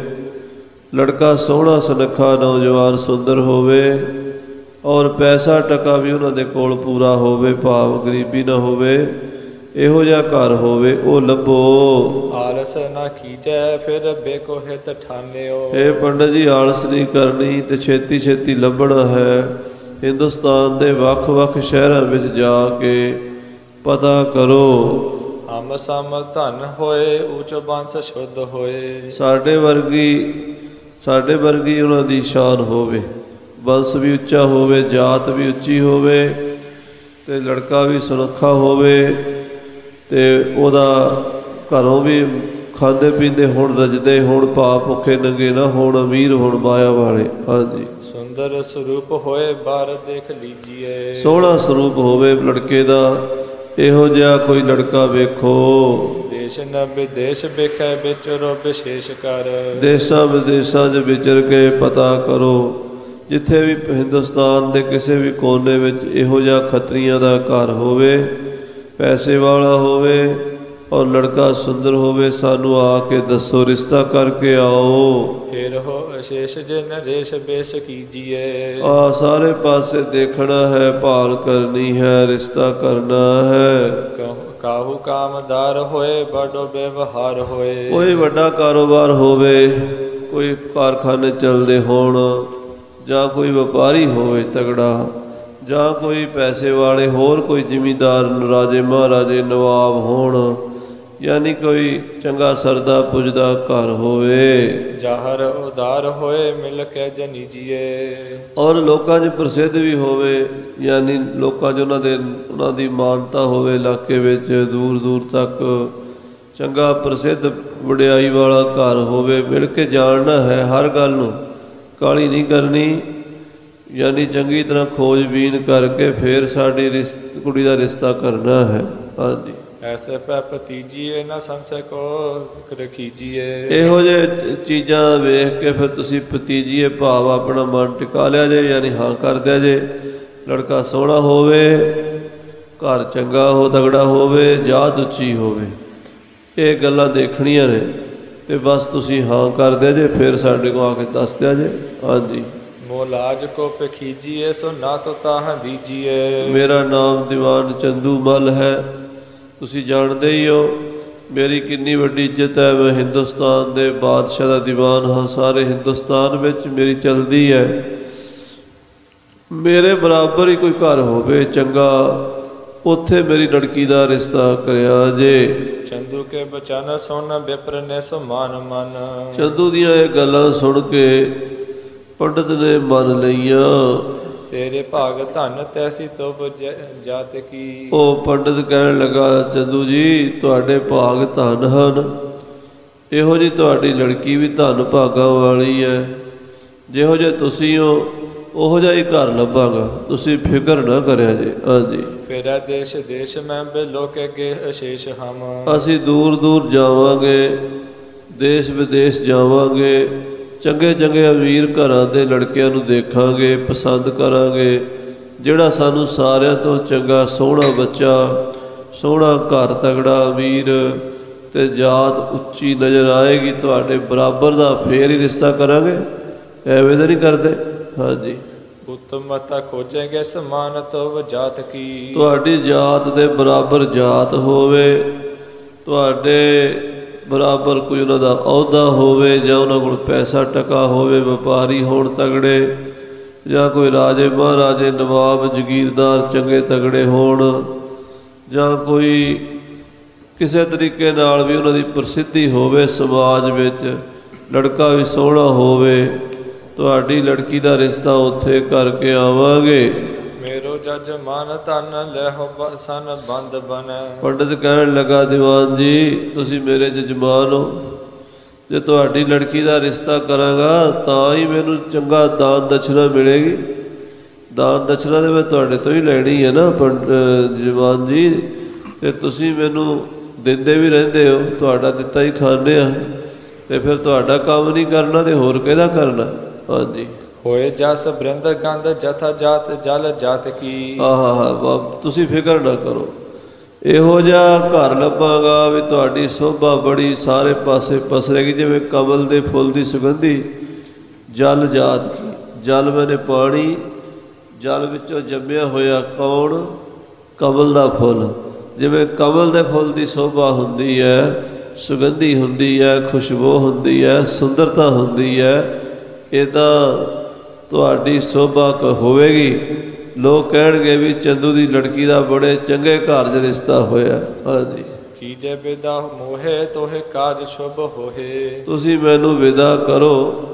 ਲੜਕਾ ਸੋਹਣਾ ਸੁਨੱਖਾ ਨੌਜਵਾਨ ਸੁੰਦਰ ਹੋਵੇ, ਔਰ ਪੈਸਾ ਟਕਾ ਵੀ ਉਹਨਾਂ ਦੇ ਕੋਲ ਪੂਰਾ ਹੋਵੇ, ਭਾਵ ਗਰੀਬੀ ਨਾ ਹੋਵੇ। ਇਹੋ ਜਿਹਾ ਘਰ ਹੋਵੇ, ਉਹ ਲੱਭੋ।
ਆਲਸ ਨਾ ਕੀਜੈ ਫਿਰ ਬੇਕੋ ਹਿਤ ਠਾਨਿਓ।
ਇਹ ਪੰਡਤ ਜੀ, ਆਲਸ ਨਹੀਂ ਕਰਨੀ ਤੇ ਛੇਤੀ ਛੇਤੀ ਲੱਭਣਾ ਹੈ। ਹਿੰਦੁਸਤਾਨ ਦੇ ਵੱਖ ਵੱਖ ਸ਼ਹਿਰਾਂ ਵਿੱਚ ਜਾ ਕੇ ਪਤਾ ਕਰੋ।
ਹਮ ਸਮ ਧਨ ਹੋਏ ਉੱਚ ਬੰਸ ਸ਼ੁੱਧ ਹੋਏ।
ਸਾਡੇ ਵਰਗੀ ਸਾਡੇ ਵਰਗੀ ਉਹਨਾਂ ਦੀ ਸ਼ਾਨ ਹੋਵੇ, ਵੰਸ਼ ਵੀ ਉੱਚਾ ਹੋਵੇ, ਜਾਤ ਵੀ ਉੱਚੀ ਹੋਵੇ, ਅਤੇ ਲੜਕਾ ਵੀ ਸੁਨੱਖਾ ਹੋਵੇ, ਅਤੇ ਉਹਦਾ ਘਰੋਂ ਵੀ ਖਾਂਦੇ ਪੀਂਦੇ ਹੋਣ, ਰੱਜਦੇ ਹੋਣ, ਭਾ ਭੁੱਖੇ ਨੰਗੇ ਨਾ ਹੋਣ, ਅਮੀਰ ਹੋਣ, ਮਾਇਆ ਵਾਲੇ। ਹਾਂਜੀ,
ਸੁੰਦਰ ਸਰੂਪ ਹੋਏ ਬਾਰ ਦੇਖ ਲੀਜੀਏ।
ਸੋਹਣਾ ਸਰੂਪ ਹੋਵੇ ਲੜਕੇ ਦਾ, ਇਹੋ ਜਿਹਾ ਕੋਈ ਲੜਕਾ ਵੇਖੋ।
ਦੇਸ਼ ਨ ਵਿਦੇਸ਼ ਵੇਖੈ ਵਿਚਰੋ ਵਿਸ਼ੇਸ਼ ਕਰ।
ਦੇਸ਼ਾਂ ਵਿਦੇਸ਼ਾਂ 'ਚ ਵਿਚਰ ਕੇ ਪਤਾ ਕਰੋ, ਜਿੱਥੇ ਵੀ ਹਿੰਦੁਸਤਾਨ ਦੇ ਕਿਸੇ ਵੀ ਕੋਨੇ ਵਿੱਚ ਇਹੋ ਜਿਹਾ ਖੱਤਰੀਆਂ ਦਾ ਘਰ ਹੋਵੇ, ਪੈਸੇ ਵਾਲਾ ਹੋਵੇ, ਔਰ ਲੜਕਾ ਸੁੰਦਰ ਹੋਵੇ, ਸਾਨੂੰ ਆ ਕੇ ਦੱਸੋ, ਰਿਸ਼ਤਾ ਕਰਕੇ ਆਓ।
ਫਿਰ ਹੋ ਅਸ਼ੇਸ਼ ਜੇ ਨਰੇਸ਼ ਬੇਸ਼ ਕੀਜੀਏ।
ਆ ਸਾਰੇ ਪਾਸੇ ਦੇਖਣਾ ਹੈ, ਭਾਲ ਕਰਨੀ ਹੈ, ਰਿਸ਼ਤਾ ਕਰਨਾ ਹੈ।
ਕਾਹੂ ਕਾਮਦਾਰ ਹੋਏ ਬੜੋ ਵਿਵਹਾਰ ਹੋਏ।
ਕੋਈ ਵੱਡਾ ਕਾਰੋਬਾਰ ਹੋਵੇ, ਕੋਈ ਕਾਰਖਾਨੇ ਚੱਲਦੇ ਹੋਣ, ਜਾਂ ਕੋਈ ਵਪਾਰੀ ਹੋਵੇ ਤਗੜਾ, ਜਾਂ ਕੋਈ ਪੈਸੇ ਵਾਲੇ ਹੋਰ ਕੋਈ ਜ਼ਿਮੀਂਦਾਰ, ਰਾਜੇ ਮਹਾਰਾਜੇ ਨਵਾਬ ਹੋਣ, ਯਾਨੀ ਕੋਈ ਚੰਗਾ ਸਰਦਾ ਪੁੱਜਦਾ ਘਰ ਹੋਵੇ।
ਜਾਹਰ ਉਦਾਰ ਹੋਏ ਮਿਲ ਕੇ ਜਨੀਜੀਏ।
ਔਰ ਲੋਕਾਂ 'ਚ ਪ੍ਰਸਿੱਧ ਵੀ ਹੋਵੇ, ਯਾਨੀ ਲੋਕਾਂ 'ਚ ਉਹਨਾਂ ਦੇ ਉਹਨਾਂ ਦੀ ਮਾਨਤਾ ਹੋਵੇ, ਇਲਾਕੇ ਵਿੱਚ ਦੂਰ ਦੂਰ ਤੱਕ ਚੰਗਾ ਪ੍ਰਸਿੱਧ ਵਡਿਆਈ ਵਾਲਾ ਘਰ ਹੋਵੇ। ਮਿਲ ਕੇ ਜਾਣਨਾ ਹੈ ਹਰ ਗੱਲ ਨੂੰ, ਕਾਹਲੀ ਨਹੀਂ ਕਰਨੀ। ਯਾਨੀ ਚੰਗੀ ਤਰ੍ਹਾਂ ਖੋਜਬੀਨ ਕਰਕੇ ਫਿਰ ਸਾਡੀ ਰਿਸ਼ਤ ਕੁੜੀ ਦਾ ਰਿਸ਼ਤਾ ਕਰਨਾ ਹੈ। ਹਾਂਜੀ,
ਐਸੇ ਪੈ ਭਤੀਜੀਏ ਨਾ ਸੰਸੈ ਕੋ ਰਖੀਜੀਏ।
ਇਹੋ ਜਿਹੇ ਚੀਜ਼ਾਂ ਵੇਖ ਕੇ ਫਿਰ ਤੁਸੀਂ ਭਤੀਜੀਏ ਭਾਵ ਆਪਣਾ ਮਨ ਟਿਕਾ ਲਿਆ ਜੇ, ਯਾਨੀ ਹਾਂ ਕਰ ਦਿਆ ਜੇ। ਲੜਕਾ ਸੋਹਣਾ ਹੋਵੇ, ਘਰ ਚੰਗਾ ਹੋ, ਤਗੜਾ ਹੋਵੇ, ਜਾਤ ਉੱਚੀ ਹੋਵੇ, ਇਹ ਗੱਲਾਂ ਦੇਖਣੀਆਂ ਨੇ ਤੇ ਬਸ ਤੁਸੀਂ ਹਾਂ ਕਰ ਦਿਆ ਜੇ, ਫਿਰ ਸਾਡੇ ਕੋਲ ਆ ਕੇ ਦੱਸ ਦਿਆ ਜੇ। ਹਾਂਜੀ,
ਮੋਲਾਜ ਕੋ ਪਖੀਜੀਏ ਸੋ ਨਾ ਤੋ ਤਾਹ ਦੀਜੀਏ।
ਮੇਰਾ ਨਾਮ ਦੀਵਾਨ ਚੰਦੂ ਮੱਲ ਹੈ, ਤੁਸੀਂ ਜਾਣਦੇ ਹੀ ਹੋ ਮੇਰੀ ਕਿੰਨੀ ਵੱਡੀ ਇੱਜ਼ਤ ਹੈ। ਮੈਂ ਹਿੰਦੁਸਤਾਨ ਦੇ ਬਾਦਸ਼ਾਹ ਦਾ ਦੀਵਾਨ ਹਾਂ, ਸਾਰੇ ਹਿੰਦੁਸਤਾਨ ਵਿੱਚ ਮੇਰੀ ਚਲਦੀ ਹੈ। ਮੇਰੇ ਬਰਾਬਰ ਹੀ ਕੋਈ ਘਰ ਹੋਵੇ ਚੰਗਾ, ਉੱਥੇ ਮੇਰੀ ਲੜਕੀ ਦਾ ਰਿਸ਼ਤਾ ਕਰਿਆ ਜੇ।
ਚੰਦੂ ਕੇ ਬਚਨ ਸੁਣ ਬਿਪਰ ਨੇ ਸੋ ਮਾਨ ਮਨ।
ਚੰਦੂ ਦੀਆਂ ਇਹ ਗੱਲਾਂ ਸੁਣ ਕੇ ਪੰਡਤ ਨੇ ਮੰਨ ਲਈਆਂ।
ਤੇਰੇ ਭਾਗ ਧਨ ਤੈਸੀ ਤੁਬ ਜਾਤ ਕੀ।
ਉਹ ਪੰਡਤ ਕਹਿਣ ਲੱਗਾ, ਚੰਦੂ ਜੀ ਤੁਹਾਡੇ ਭਾਗ ਧਨ ਹਨ, ਇਹੋ ਜਿਹੀ ਤੁਹਾਡੀ ਲੜਕੀ ਵੀ ਧਨ ਭਾਗਾਂ ਵਾਲੀ ਹੈ। ਜਿਹੋ ਜਿਹੇ ਤੁਸੀਂ ਹੋ ਉਹੋ ਜਿਹਾ ਹੀ ਘਰ ਲੱਭਾਂਗਾ, ਤੁਸੀਂ ਫਿਕਰ ਨਾ ਕਰਿਆ ਜੇ। ਹਾਂਜੀ,
ਫੇਰਾ ਦੇਸ਼ ਦੇਸ਼ ਮੈਂ ਬਿਲੋ ਕੇ ਗੇ ਅਸ਼ੇਸ਼ ਹਮ।
ਅਸੀਂ ਦੂਰ ਦੂਰ ਜਾਵਾਂਗੇ, ਦੇਸ਼ ਵਿਦੇਸ਼ ਜਾਵਾਂਗੇ, ਚੰਗੇ ਚੰਗੇ ਅਮੀਰ ਘਰਾਂ ਦੇ ਲੜਕਿਆਂ ਨੂੰ ਦੇਖਾਂਗੇ, ਪਸੰਦ ਕਰਾਂਗੇ। ਜਿਹੜਾ ਸਾਨੂੰ ਸਾਰਿਆਂ ਤੋਂ ਚੰਗਾ ਸੋਹਣਾ ਬੱਚਾ, ਸੋਹਣਾ ਘਰ ਤਗੜਾ ਅਮੀਰ ਅਤੇ ਜਾਤ ਉੱਚੀ ਨਜ਼ਰ ਆਏਗੀ ਤੁਹਾਡੇ ਬਰਾਬਰ ਦਾ, ਫੇਰ ਹੀ ਰਿਸ਼ਤਾ ਕਰਾਂਗੇ, ਐਵੇਂ ਤਾਂ ਨਹੀਂ ਕਰਦੇ। ਹਾਂਜੀ,
ਉੱਤਮਤਾ ਖੋਜੇਂਗੇ ਸਮਾਨ ਤੋ ਜਾਤ ਕੀ।
ਤੁਹਾਡੀ ਜਾਤ ਦੇ ਬਰਾਬਰ ਜਾਤ ਹੋਵੇ, ਤੁਹਾਡੇ ਬਰਾਬਰ ਕੋਈ ਉਹਨਾਂ ਦਾ ਅਹੁਦਾ ਹੋਵੇ, ਜਾਂ ਉਹਨਾਂ ਕੋਲ ਪੈਸਾ ਟਕਾ ਹੋਵੇ, ਵਪਾਰੀ ਹੋਣ ਤਗੜੇ, ਜਾਂ ਕੋਈ ਰਾਜੇ ਮਹਾਰਾਜੇ ਨਵਾਬ ਜਗੀਰਦਾਰ ਚੰਗੇ ਤਗੜੇ ਹੋਣ, ਜਾਂ ਕੋਈ ਕਿਸੇ ਤਰੀਕੇ ਨਾਲ ਵੀ ਉਹਨਾਂ ਦੀ ਪ੍ਰਸਿੱਧੀ ਹੋਵੇ ਸਮਾਜ ਵਿੱਚ, ਲੜਕਾ ਵੀ ਸੋਹਣਾ ਹੋਵੇ। ਤੁਹਾਡੀ ਲੜਕੀ ਦਾ ਰਿਸ਼ਤਾ ਉੱਥੇ ਕਰਕੇ ਆਵਾਂਗੇ।
ਮੇਰੋ ਜਜ ਮਨ ਤਨ ਲੈਹੋ ਸਨ ਬੰਦ ਬਨ।
ਪੰਡਤ ਕਹਿਣ ਲੱਗਾ, ਦੀਵਾਨ ਜੀ ਤੁਸੀਂ ਮੇਰੇ ਜਜਮਾਨ ਹੋ, ਜੇ ਤੁਹਾਡੀ ਲੜਕੀ ਦਾ ਰਿਸ਼ਤਾ ਕਰਾਂਗਾ ਤਾਂ ਹੀ ਮੈਨੂੰ ਚੰਗਾ ਦਾਨ ਦਛਨਾ ਮਿਲੇਗੀ। ਦਾਨ ਦਛਨਾ ਤਾਂ ਮੈਂ ਤੁਹਾਡੇ ਤੋਂ ਹੀ ਲੈਣੀ ਹੈ ਨਾ ਪੰਡ ਜਜਮਾਨ ਜੀ, ਅਤੇ ਤੁਸੀਂ ਮੈਨੂੰ ਦਿੰਦੇ ਵੀ ਰਹਿੰਦੇ ਹੋ, ਤੁਹਾਡਾ ਦਿੱਤਾ ਹੀ ਖਾਂਦੇ ਆ, ਅਤੇ ਫਿਰ ਤੁਹਾਡਾ ਕੰਮ ਨਹੀਂ ਕਰਨਾ ਤੇ ਹੋਰ ਕਿਹਦਾ ਕਰਨਾ। ਹਾਂਜੀ,
ਹੋਏ ਜਸ ਬ੍ਰਿੰਦ ਗੰਧ ਜਥਾ ਜਾਤ ਜਲ ਜਾਤ ਕੀ।
ਆਹ ਬਾਬ ਤੁਸੀਂ ਫਿਕਰ ਨਾ ਕਰੋ, ਇਹੋ ਜਿਹਾ ਘਰ ਲੱਭਾਂਗਾ ਵੀ ਤੁਹਾਡੀ ਸੋਭਾ ਬੜੀ ਸਾਰੇ ਪਾਸੇ ਪਸਰੇਗੀ, ਜਿਵੇਂ ਕਮਲ ਦੇ ਫੁੱਲ ਦੀ ਸੁਗੰਧੀ ਜਲ ਜਾਤ ਕੀ। ਜਲ ਮੈਨੇ ਪਾਣੀ, ਜਲ ਵਿੱਚੋਂ ਜੰਮਿਆ ਹੋਇਆ ਕੌਣ? ਕਮਲ ਦਾ ਫੁੱਲ। ਜਿਵੇਂ ਕਮਲ ਦੇ ਫੁੱਲ ਦੀ ਸੋਭਾ ਹੁੰਦੀ ਹੈ, ਸੁਗੰਧੀ ਹੁੰਦੀ ਹੈ, ਖੁਸ਼ਬੂ ਹੁੰਦੀ ਹੈ, ਸੁੰਦਰਤਾ ਹੁੰਦੀ ਹੈ, ਇੱਦਾਂ ਤੁਹਾਡੀ ਸੋਭਾ ਕ ਹੋਵੇਗੀ। ਲੋਕ ਕਹਿਣਗੇ ਵੀ ਚੰਦੂ ਦੀ ਲੜਕੀ ਦਾ ਬੜੇ ਚੰਗੇ ਘਰ 'ਚ ਰਿਸ਼ਤਾ ਹੋਇਆ। ਹਾਂਜੀ,
ਕੀਜੇ ਵਿਦਾ ਮੋਹੇ ਤੋਹੇ ਕਾਜ ਸ਼ੁਭ ਹੋਏ। ਤੁਸੀਂ
ਮੈਨੂੰ ਵਿਦਾ ਕਰੋ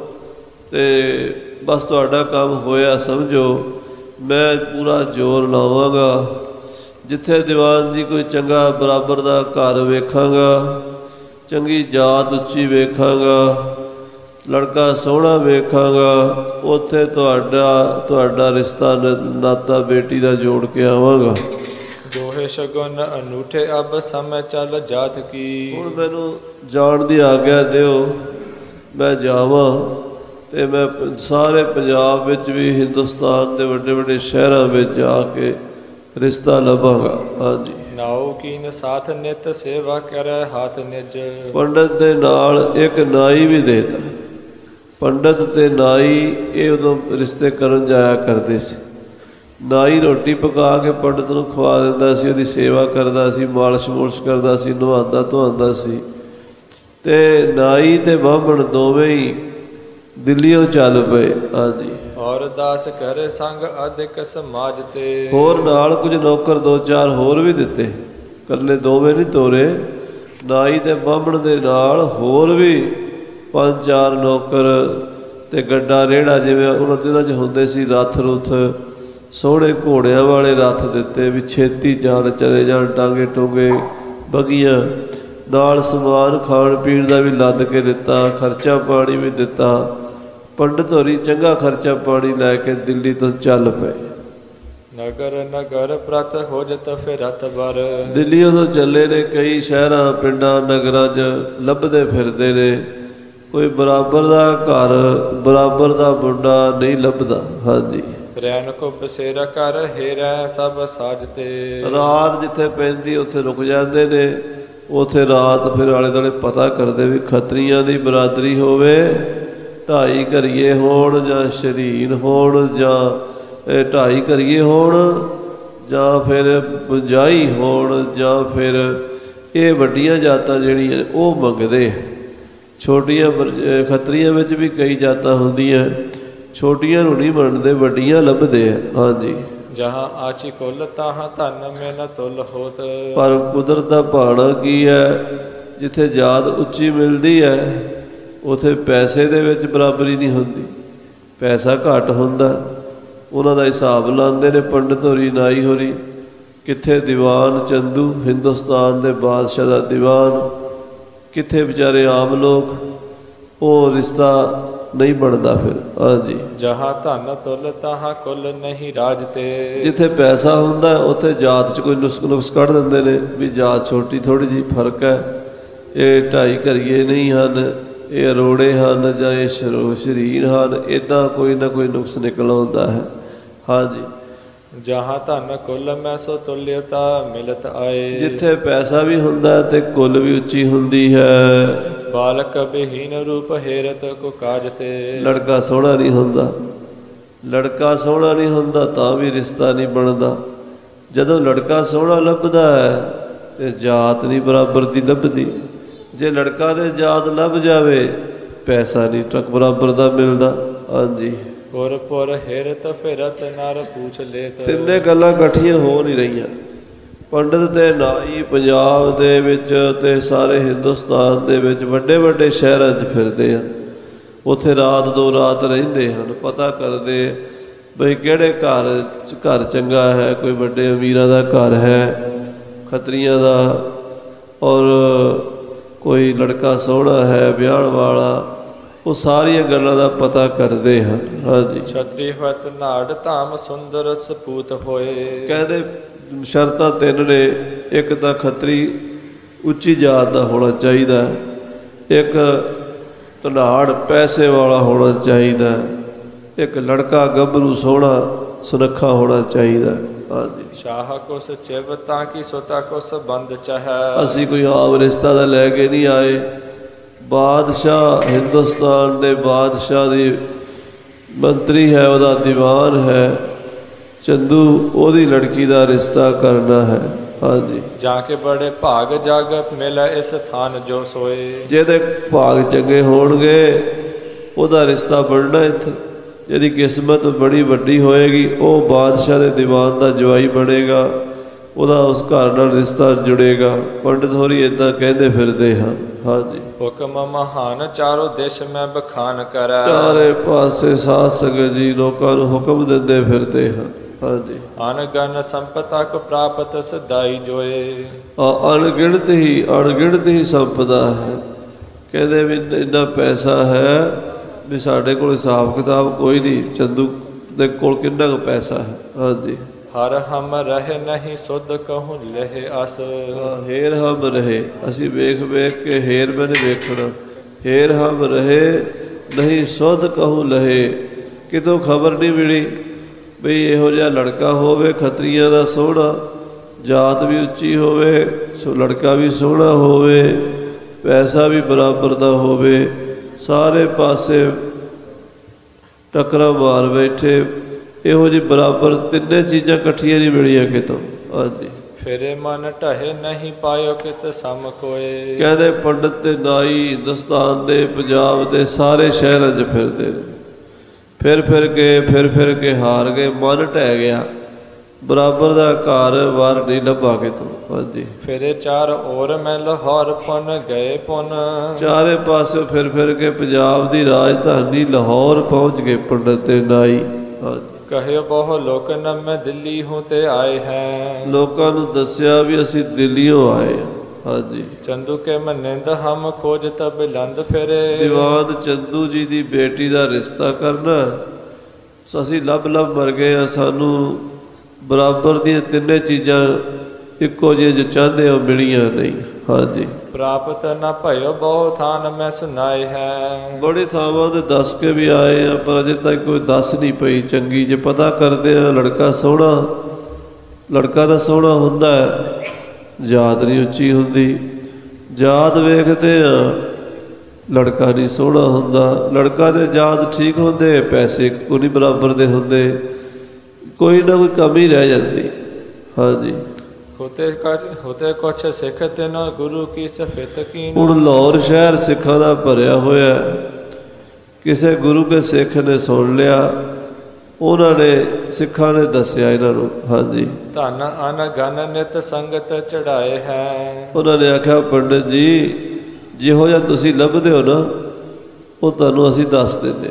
ਤੇ ਬਸ ਤੁਹਾਡਾ ਕੰਮ ਹੋਇਆ ਸਮਝੋ। ਮੈਂ ਪੂਰਾ ਜ਼ੋਰ ਲਾਵਾਂਗਾ, ਜਿੱਥੇ ਦੀਵਾਨ ਜੀ ਕੋਈ ਚੰਗਾ ਬਰਾਬਰ ਦਾ ਘਰ ਵੇਖਾਂਗਾ, ਚੰਗੀ ਜਾਤ ਉੱਚੀ ਵੇਖਾਂਗਾ, ਲੜਕਾ ਸੋਹਣਾ ਵੇਖਾਂਗਾ, ਉੱਥੇ ਤੁਹਾਡਾ ਤੁਹਾਡਾ ਰਿਸ਼ਤਾ ਨਾਤਾ ਬੇਟੀ ਦਾ ਜੋੜ ਕੇ ਆਵਾਂਗਾ।
ਦੋਹੇ ਸ਼ਗੁਨ ਅਨੂਠੇ ਅਬ ਸਮੇਂ ਚੱਲ ਜਾਤ ਕੀ।
ਹੁਣ ਮੈਨੂੰ ਜਾਣ ਦੀ ਆਗਿਆ ਦਿਓ, ਮੈਂ ਜਾਵਾਂ ਅਤੇ ਮੈਂ ਸਾਰੇ ਪੰਜਾਬ ਵਿੱਚ ਵੀ, ਹਿੰਦੁਸਤਾਨ ਦੇ ਵੱਡੇ ਵੱਡੇ ਸ਼ਹਿਰਾਂ ਵਿੱਚ ਜਾ ਕੇ ਰਿਸ਼ਤਾ ਲੱਭਾਂਗਾ। ਹਾਂਜੀ,
ਨਾਉ ਕੀਨ ਸਾਥ ਨਿਤ ਸੇਵਾ ਕਰੈ ਹੱਥ ਨਿਜ।
ਪੰਡਤ ਦੇ ਨਾਲ ਇੱਕ ਨਾਈ ਵੀ ਦੇਤਾ। ਪੰਡਤ ਅਤੇ ਨਾਈ ਇਹ ਉਦੋਂ ਰਿਸ਼ਤੇ ਕਰਨ ਜਾਇਆ ਕਰਦੇ ਸੀ। ਨਾਈ ਰੋਟੀ ਪਕਾ ਕੇ ਪੰਡਤ ਨੂੰ ਖਵਾ ਦਿੰਦਾ ਸੀ, ਉਹਦੀ ਸੇਵਾ ਕਰਦਾ ਸੀ, ਮਾਲਸ਼ ਮੁਲਸ਼ ਕਰਦਾ ਸੀ, ਨਹਾਉਂਦਾ ਧੋਂਦਾ ਸੀ। ਅਤੇ ਨਾਈ ਅਤੇ ਬਾਹਮਣ ਦੋਵੇਂ ਹੀ ਦਿੱਲੀਓਂ ਚੱਲ ਪਏ। ਹਾਂਜੀ,
ਔਰ ਦਾਸ ਕਰੇ ਸੰਗ ਅਧਿਕ ਸਮਾਜ ਤੇ।
ਹੋਰ ਨਾਲ ਕੁਝ ਨੌਕਰ ਦੋ ਚਾਰ ਹੋਰ ਵੀ ਦਿੱਤੇ, ਇਕੱਲੇ ਦੋਵੇਂ ਨਹੀਂ ਤੋਰੇ। ਨਾਈ ਅਤੇ ਬਾਹਮਣ ਦੇ ਨਾਲ ਹੋਰ ਵੀ ਪੰਜ ਚਾਰ ਨੌਕਰ ਅਤੇ ਗੱਡਾ ਰੇੜਾ, ਜਿਵੇਂ ਉਹਨਾਂ ਦਿਨਾਂ 'ਚ ਹੁੰਦੇ ਸੀ ਰੱਥ ਰੁੱਥ, ਸੋਹਣੇ ਘੋੜਿਆਂ ਵਾਲੇ ਰੱਥ ਦਿੱਤੇ ਵੀ ਛੇਤੀ ਜਾਣ ਚਲੇ ਜਾਣ, ਟਾਂਗੇ ਟੂੰਗੇ ਬਗੀਆਂ ਨਾਲ, ਸਮਾਨ ਖਾਣ ਪੀਣ ਦਾ ਵੀ ਲੱਦ ਕੇ ਦਿੱਤਾ, ਖਰਚਾ ਪਾਣੀ ਵੀ ਦਿੱਤਾ। ਪੰਡਤ ਹੋਰੀ ਚੰਗਾ ਖਰਚਾ ਪਾਣੀ ਲੈ ਕੇ ਦਿੱਲੀ ਤੋਂ ਚੱਲ ਪਏ।
ਨਗਰ ਨਗਰ ਪ੍ਰਤ ਹੋਜਤ ਫਿਰਤ ਬਰ।
ਦਿੱਲੀ ਉਦੋਂ ਚੱਲੇ ਨੇ, ਕਈ ਸ਼ਹਿਰਾਂ ਪਿੰਡਾਂ ਨਗਰਾਂ 'ਚ ਲੱਭਦੇ ਫਿਰਦੇ ਨੇ, ਕੋਈ ਬਰਾਬਰ ਦਾ ਘਰ ਬਰਾਬਰ ਦਾ ਮੁੰਡਾ ਨਹੀਂ ਲੱਭਦਾ। ਹਾਂਜੀ,
ਰੈਣ ਕੋ ਬਸੇਰਾ ਕਰ ਹੇਰੈ ਸਭ ਸਾਜਤੇ।
ਰਾਤ ਜਿੱਥੇ ਪੈਂਦੀ ਉੱਥੇ ਰੁਕ ਜਾਂਦੇ ਨੇ, ਉੱਥੇ ਰਾਤ ਫਿਰ ਆਲੇ ਦੁਆਲੇ ਪਤਾ ਕਰਦੇ ਵੀ ਖੱਤਰੀਆਂ ਦੀ ਬਰਾਦਰੀ ਹੋਵੇ, ਢਾਈ ਘਰੀਏ ਹੋਣ ਜਾਂ ਸ਼ਰੀਨ ਹੋਣ, ਜਾਂ ਢਾਈ ਘਰੀਏ ਹੋਣ ਜਾਂ ਫਿਰ ਪੰਜਾਈ ਹੋਣ, ਜਾਂ ਫਿਰ ਇਹ ਵੱਡੀਆਂ ਜਾਤਾਂ ਜਿਹੜੀਆਂ ਉਹ ਮੰਗਦੇ। ਛੋਟੀਆਂ ਖੱਤਰੀਆਂ ਵਿੱਚ ਵੀ ਕਈ ਜਾਤਾਂ ਹੁੰਦੀਆਂ, ਛੋਟੀਆਂ ਨੂੰ ਨਹੀਂ ਮੰਨਦੇ, ਵੱਡੀਆਂ ਲੱਭਦੇ ਆ। ਹਾਂਜੀ,
ਜਹਾਂ ਆਚੀ ਕੁਲ ਤਾਹਾਂ ਧਨ ਮੇ ਨ ਤੁਲ ਹੋਤ।
ਪਰ ਕੁਦਰਤ ਦਾ ਭਾਣਾ ਕੀ ਹੈ, ਜਿੱਥੇ ਜਾਤ ਉੱਚੀ ਮਿਲਦੀ ਹੈ ਉੱਥੇ ਪੈਸੇ ਦੇ ਵਿੱਚ ਬਰਾਬਰੀ ਨਹੀਂ ਹੁੰਦੀ, ਪੈਸਾ ਘੱਟ ਹੁੰਦਾ। ਉਹਨਾਂ ਦਾ ਹਿਸਾਬ ਲਾਉਂਦੇ ਨੇ ਪੰਡਤ ਹੋਰੀ ਨਾਈ ਹੋਰੀ। ਕਿੱਥੇ ਦੀਵਾਨ ਚੰਦੂ ਹਿੰਦੁਸਤਾਨ ਦੇ ਬਾਦਸ਼ਾਹ ਦਾ ਦੀਵਾਨ, ਕਿੱਥੇ ਵਿਚਾਰੇ ਆਮ ਲੋਕ, ਉਹ ਰਿਸ਼ਤਾ ਨਹੀਂ ਬਣਦਾ ਫਿਰ। ਹਾਂਜੀ,
ਜਹਾਂ ਧਨ ਤੁਲ ਤਾਹਾਂ ਕੁਲ ਨਹੀਂ ਰਾਜਤੇ। ਜਿੱਥੇ
ਪੈਸਾ ਹੁੰਦਾ ਉੱਥੇ ਜਾਤ 'ਚ ਕੋਈ ਨੁਸਖ ਨੁਕਸ ਕੱਢ ਦਿੰਦੇ ਨੇ ਵੀ ਜਾਤ ਛੋਟੀ ਥੋੜ੍ਹੀ ਜਿਹੀ ਫਰਕ ਹੈ, ਇਹ ਢਾਈ ਘਰੀਏ ਨਹੀਂ ਹਨ, ਇਹ ਅਰੋੜੇ ਹਨ, ਜਾਂ ਇਹ ਸ਼ਰੋ ਸ਼ਰੀਨ ਹਨ, ਇੱਦਾਂ ਕੋਈ ਨਾ ਕੋਈ ਨੁਕਸ ਨਿਕਲ ਆਉਂਦਾ ਹੈ। ਹਾਂਜੀ,
ਜਹਾਂ ਧਨ ਕੁਲ ਮੈਂ ਸੋ ਤੁਲਿਅਤਾ ਮਿਲਤ ਆਏ।
ਜਿੱਥੇ ਪੈਸਾ ਵੀ ਹੁੰਦਾ ਤੇ ਕੁਲ ਵੀ ਉੱਚੀ ਹੁੰਦੀ ਹੈ।
ਬਾਲਕ ਬਿਹੀਨ ਰੂਪ ਹੇਰਤ ਕੋ ਕਾਜ ਤੇ।
ਲੜਕਾ ਸੋਹਣਾ ਨਹੀਂ ਹੁੰਦਾ, ਲੜਕਾ ਸੋਹਣਾ ਨਹੀਂ ਹੁੰਦਾ ਤਾਂ ਵੀ ਰਿਸ਼ਤਾ ਨਹੀਂ ਬਣਦਾ। ਜਦੋਂ ਲੜਕਾ ਸੋਹਣਾ ਲੱਭਦਾ ਹੈ ਤੇ ਜਾਤ ਨਹੀਂ ਬਰਾਬਰ ਦੀ ਲੱਭਦੀ। ਜੇ ਲੜਕਾ ਦੇ ਜਾਤ ਲੱਭ ਜਾਵੇ, ਪੈਸਾ ਨਹੀਂ ਟਰੱਕ ਬਰਾਬਰ ਦਾ ਮਿਲਦਾ। ਹਾਂਜੀ,
ਪੁਰ ਪੁਰ ਹਿਰਤ ਫਿਰਤ ਨਰ ਪੂਛ ਲੇਤ।
ਤਿੰਨੇ ਗੱਲਾਂ ਇਕੱਠੀਆਂ ਹੋ ਨਹੀਂ ਰਹੀਆਂ। ਪੰਡਤ ਤੇ ਨਾਈ ਪੰਜਾਬ ਦੇ ਵਿੱਚ ਤੇ ਸਾਰੇ ਹਿੰਦੁਸਤਾਨ ਦੇ ਵਿੱਚ ਵੱਡੇ ਵੱਡੇ ਸ਼ਹਿਰਾਂ 'ਚ ਫਿਰਦੇ ਹਨ। ਉੱਥੇ ਰਾਤ ਦੋ ਰਾਤ ਰਹਿੰਦੇ ਹਨ, ਪਤਾ ਕਰਦੇ ਬਈ ਕਿਹੜੇ ਘਰ 'ਚ ਘਰ ਚੰਗਾ ਹੈ, ਕੋਈ ਵੱਡੇ ਅਮੀਰਾਂ ਦਾ ਘਰ ਹੈ ਖੱਤਰੀਆਂ ਦਾ, ਔਰ ਕੋਈ ਲੜਕਾ ਸੋਹਣਾ ਹੈ ਵਿਆਹਣ ਵਾਲਾ, ਉਹ ਸਾਰੀਆਂ ਗੱਲਾਂ ਦਾ ਪਤਾ ਕਰਦੇ ਹਨ। ਹਾਂਜੀ,
ਛਤਰੀ ਹੋਤ ਨਾੜ ਧਾਮ ਸੁੰਦਰ ਸਪੂਤ ਹੋਏ।
ਕਹਿੰਦੇ ਸ਼ਰਤਾਂ ਤਿੰਨ ਨੇ। ਇੱਕ ਤਾਂ ਖੱਤਰੀ ਉੱਚੀ ਜਾਤ ਦਾ ਹੋਣਾ ਚਾਹੀਦਾ, ਇੱਕ ਧਨਾੜ ਪੈਸੇ ਵਾਲਾ ਹੋਣਾ ਚਾਹੀਦਾ, ਇੱਕ ਲੜਕਾ ਗੱਭਰੂ ਸੋਹਣਾ ਸੁਨੱਖਾ ਹੋਣਾ ਚਾਹੀਦਾ। ਹਾਂਜੀ,
ਸ਼ਾਹ ਕੁਸ ਚਿਵ ਤਾਂ ਕੀ ਸੋਤਾ ਕੁਸ ਬੰਦ ਚਾਹੈ।
ਅਸੀਂ ਕੋਈ ਆਮ ਰਿਸ਼ਤਾ ਦਾ ਲੈ ਕੇ ਨਹੀਂ ਆਏ। ਬਾਦਸ਼ਾਹ ਹਿੰਦੁਸਤਾਨ ਦੇ ਬਾਦਸ਼ਾਹ ਦੀ ਮੰਤਰੀ ਹੈ, ਉਹਦਾ ਦੀਵਾਨ ਹੈ, ਚੰਦੂ ਉਹਦੀ ਲੜਕੀ ਦਾ ਰਿਸ਼ਤਾ ਕਰਨਾ ਹੈ। ਹਾਂਜੀ,
ਜਾ ਕੇ ਬੜੇ ਭਾਗ ਜਗ ਮਿਲੈ ਇਸ ਥਾਨ ਜੋ ਸੋਏ।
ਜਿਹਦੇ ਭਾਗ ਚੰਗੇ ਹੋਣਗੇ ਉਹਦਾ ਰਿਸ਼ਤਾ ਬਣਨਾ ਇੱਥੇ। ਜਿਹਦੀ ਕਿਸਮਤ ਬੜੀ ਵੱਡੀ ਹੋਏਗੀ ਉਹ ਬਾਦਸ਼ਾਹ ਦੇ ਦੀਵਾਨ ਦਾ ਜਵਾਈ ਬਣੇਗਾ, ਉਹਦਾ ਉਸ ਘਰ ਨਾਲ ਰਿਸ਼ਤਾ ਜੁੜੇਗਾ। ਪੰਡਤ ਹੋਰੀ ਇੱਦਾਂ ਕਹਿੰਦੇ ਫਿਰਦੇ ਹਨ। ਹਾਂਜੀ,
ਹੁਕਮ ਮਹਾਨ ਚਾਰੋ ਦੇਸ਼ ਮੈਂ ਬਖਾਨ ਕਰੈ।
ਚਾਰੇ ਪਾਸੇ ਸਾਧ ਸੰਗਤ ਜੀ ਲੋਕਾਂ ਨੂੰ ਹੁਕਮ ਦਿੰਦੇ ਫਿਰਦੇ ਹਨ। ਹਾਂਜੀ,
ਅਨਗਨ ਸੰਪਤਾ ਕੋ ਪ੍ਰਾਪਤ ਸਦਾਈ ਜੋਏ।
ਅਣਗਿਣਤ ਹੀ ਅਣਗਿਣਤ ਹੀ ਸੰਪਦਾ ਹੈ। ਕਹਿੰਦੇ ਵੀ ਇੰਨਾ ਪੈਸਾ ਹੈ ਵੀ ਸਾਡੇ ਕੋਲ ਹਿਸਾਬ ਕਿਤਾਬ ਕੋਈ ਨਹੀਂ। ਚੰਦੂ ਦੇ ਕੋਲ ਕਿੰਨਾ ਕੁ ਪੈਸਾ ਹੈ। ਹਾਂਜੀ,
ਹਰ ਹਮ ਰਹੇ ਨਹੀਂ ਸੁਧ ਕਹੂੰ ਲਹਿ ਅਸ।
ਹੇਰ ਹਮ ਰਹੇ, ਅਸੀਂ ਵੇਖ ਵੇਖ ਕੇ ਹੇਰ ਮੈਨੇ ਵੇਖਣਾ। ਹੇਰ ਹਮ ਰਹੇ ਨਹੀਂ ਸੁਧ ਕਹੂੰ ਲਹੇ, ਕਿਤੋਂ ਖਬਰ ਨਹੀਂ ਮਿਲੀ ਬਈ ਇਹੋ ਜਿਹਾ ਲੜਕਾ ਹੋਵੇ ਖੱਤਰੀਆਂ ਦਾ ਸੋਹਣਾ, ਜਾਤ ਵੀ ਉੱਚੀ ਹੋਵੇ, ਸੋ ਲੜਕਾ ਵੀ ਸੋਹਣਾ ਹੋਵੇ, ਪੈਸਾ ਵੀ ਬਰਾਬਰ ਦਾ ਹੋਵੇ। ਸਾਰੇ ਪਾਸੇ ਟੱਕਰਾਂ ਮਾਰ ਬੈਠੇ, ਇਹੋ ਜਿਹੀ ਬਰਾਬਰ ਤਿੰਨੇ ਚੀਜ਼ਾਂ ਇਕੱਠੀਆਂ ਨਹੀਂ ਮਿਲੀਆਂ ਕਿਤੋਂ। ਹਾਂਜੀ,
ਫਿਰੇ ਮਨ ਢਹੇ ਨਹੀਂ ਪਾਇਓ ਕਿਤ ਸਮ ਕੋਏ।
ਕਹਿੰਦੇ ਪੰਡਤ ਤੇ ਨਾਈ ਹਿੰਦੁਸਤਾਨ ਦੇ ਪੰਜਾਬ ਦੇ ਸਾਰੇ ਸ਼ਹਿਰਾਂ 'ਚ ਫਿਰਦੇ ਨੇ। ਫਿਰ ਫਿਰ ਕੇ ਫਿਰ ਫਿਰ ਕੇ ਹਾਰ ਗਏ, ਮਨ ਢਹਿ ਗਿਆ, ਬਰਾਬਰ ਦਾ ਘਰ ਵਾਰ ਨਹੀਂ ਲੱਭਾ ਕਿਤੋਂ। ਹਾਂਜੀ,
ਫਿਰੇ ਚਾਰ ਔਰ ਮੈਂ ਲਾਹੌਰ ਪੁਨ ਗਏ ਪੁਨ। ਚਾਰੇ
ਪਾਸੇ ਫਿਰ ਫਿਰ ਕੇ ਪੰਜਾਬ ਦੀ ਰਾਜਧਾਨੀ ਲਾਹੌਰ ਪਹੁੰਚ ਗਏ ਪੰਡਤ ਤੇ ਨਾਈ। ਹਾਂਜੀ,
ਕਹਿਓ ਬਹੁ ਲੋਕ ਨ ਮੈਂ ਦਿੱਲੀ ਹੂੰ ਤੇ ਆਏ ਹੈ।
ਲੋਕਾਂ ਨੂੰ ਦੱਸਿਆ ਵੀ ਅਸੀਂ ਦਿੱਲੀੋਂ ਆਏ। ਹਾਂਜੀ।
ਚੰਦੂ ਕੇ ਮਨਿੰਦ ਹਮ ਖੋਜ ਤਬ ਲੰਦ ਫਿਰੇ।
ਦੀਵਾਨ ਚੰਦੂ ਜੀ ਦੀ ਬੇਟੀ ਦਾ ਰਿਸ਼ਤਾ ਕਰਨਾ, ਸੋ ਅਸੀਂ ਲੱਭ ਲੱਭ ਮਰ ਗਏ ਹਾਂ। ਸਾਨੂੰ ਬਰਾਬਰ ਦੀਆਂ ਤਿੰਨੇ ਚੀਜ਼ਾਂ ਇੱਕੋ ਜਿਹੀਆਂ ਜੋ ਚਾਹੁੰਦੇ ਹੋ ਮਿਲੀਆਂ ਨਹੀਂ। ਹਾਂਜੀ।
ਪ੍ਰਾਪਤ ਨਾ ਭਇਓ ਬਹੁ ਥਾਨ ਮੈਂ ਸੁਣਾਏ ਹੈ।
ਬੜੇ ਥਾਵਾਂ ਤੇ ਦੱਸ ਕੇ ਵੀ ਆਏ ਆ, ਪਰ ਅਜੇ ਤੱਕ ਕੋਈ ਦੱਸ ਨਹੀਂ ਪਈ ਚੰਗੀ। ਜੇ ਪਤਾ ਕਰਦੇ ਆ ਲੜਕਾ ਸੋਹਣਾ, ਲੜਕਾ ਤਾਂ ਸੋਹਣਾ ਹੁੰਦਾ ਹੈ, ਜਾਤ ਨਹੀਂ ਉੱਚੀ ਹੁੰਦੀ। ਜਾਤ ਵੇਖਦੇ ਆ, ਲੜਕਾ ਨਹੀਂ ਸੋਹਣਾ ਹੁੰਦਾ। ਲੜਕਾ ਦੇ ਜਾਤ ਠੀਕ ਹੁੰਦੇ, ਪੈਸੇ ਕੋਈ ਨਹੀਂ ਬਰਾਬਰ ਦੇ ਹੁੰਦੇ, ਕੋਈ ਨਾ ਕੋਈ ਕਮੀ ਰਹਿ ਜਾਂਦੀ। ਹਾਂਜੀ।
ਹੋਤੇ ਕਰ ਹੋਤੇ ਕੁਛ ਸਿੱਖ ਤਿਨ ਗੁਰੂ ਕੀ ਸਫਿਤ ਕੀਨ।
ਹੁਣ ਲਾਹੌਰ ਸ਼ਹਿਰ ਸਿੱਖਾਂ ਦਾ ਭਰਿਆ ਹੋਇਆ, ਕਿਸੇ ਗੁਰੂ ਕੇ ਸਿੱਖ ਨੇ ਸੁਣ ਲਿਆ, ਉਹਨਾਂ ਨੇ ਸਿੱਖਾਂ ਨੇ ਦੱਸਿਆ ਇਹਨਾਂ ਨੂੰ। ਹਾਂਜੀ।
ਧਨ ਅਨ ਗਨ ਨਿਤ ਸੰਗਤ ਚੜਾਏ ਹੈ।
ਉਹਨਾਂ ਨੇ ਆਖਿਆ ਪੰਡਿਤ ਜੀ, ਜਿਹੋ ਜਿਹਾ ਤੁਸੀਂ ਲੱਭਦੇ ਹੋ ਨਾ ਉਹ ਤੁਹਾਨੂੰ ਅਸੀਂ ਦੱਸ ਦਿੰਦੇ।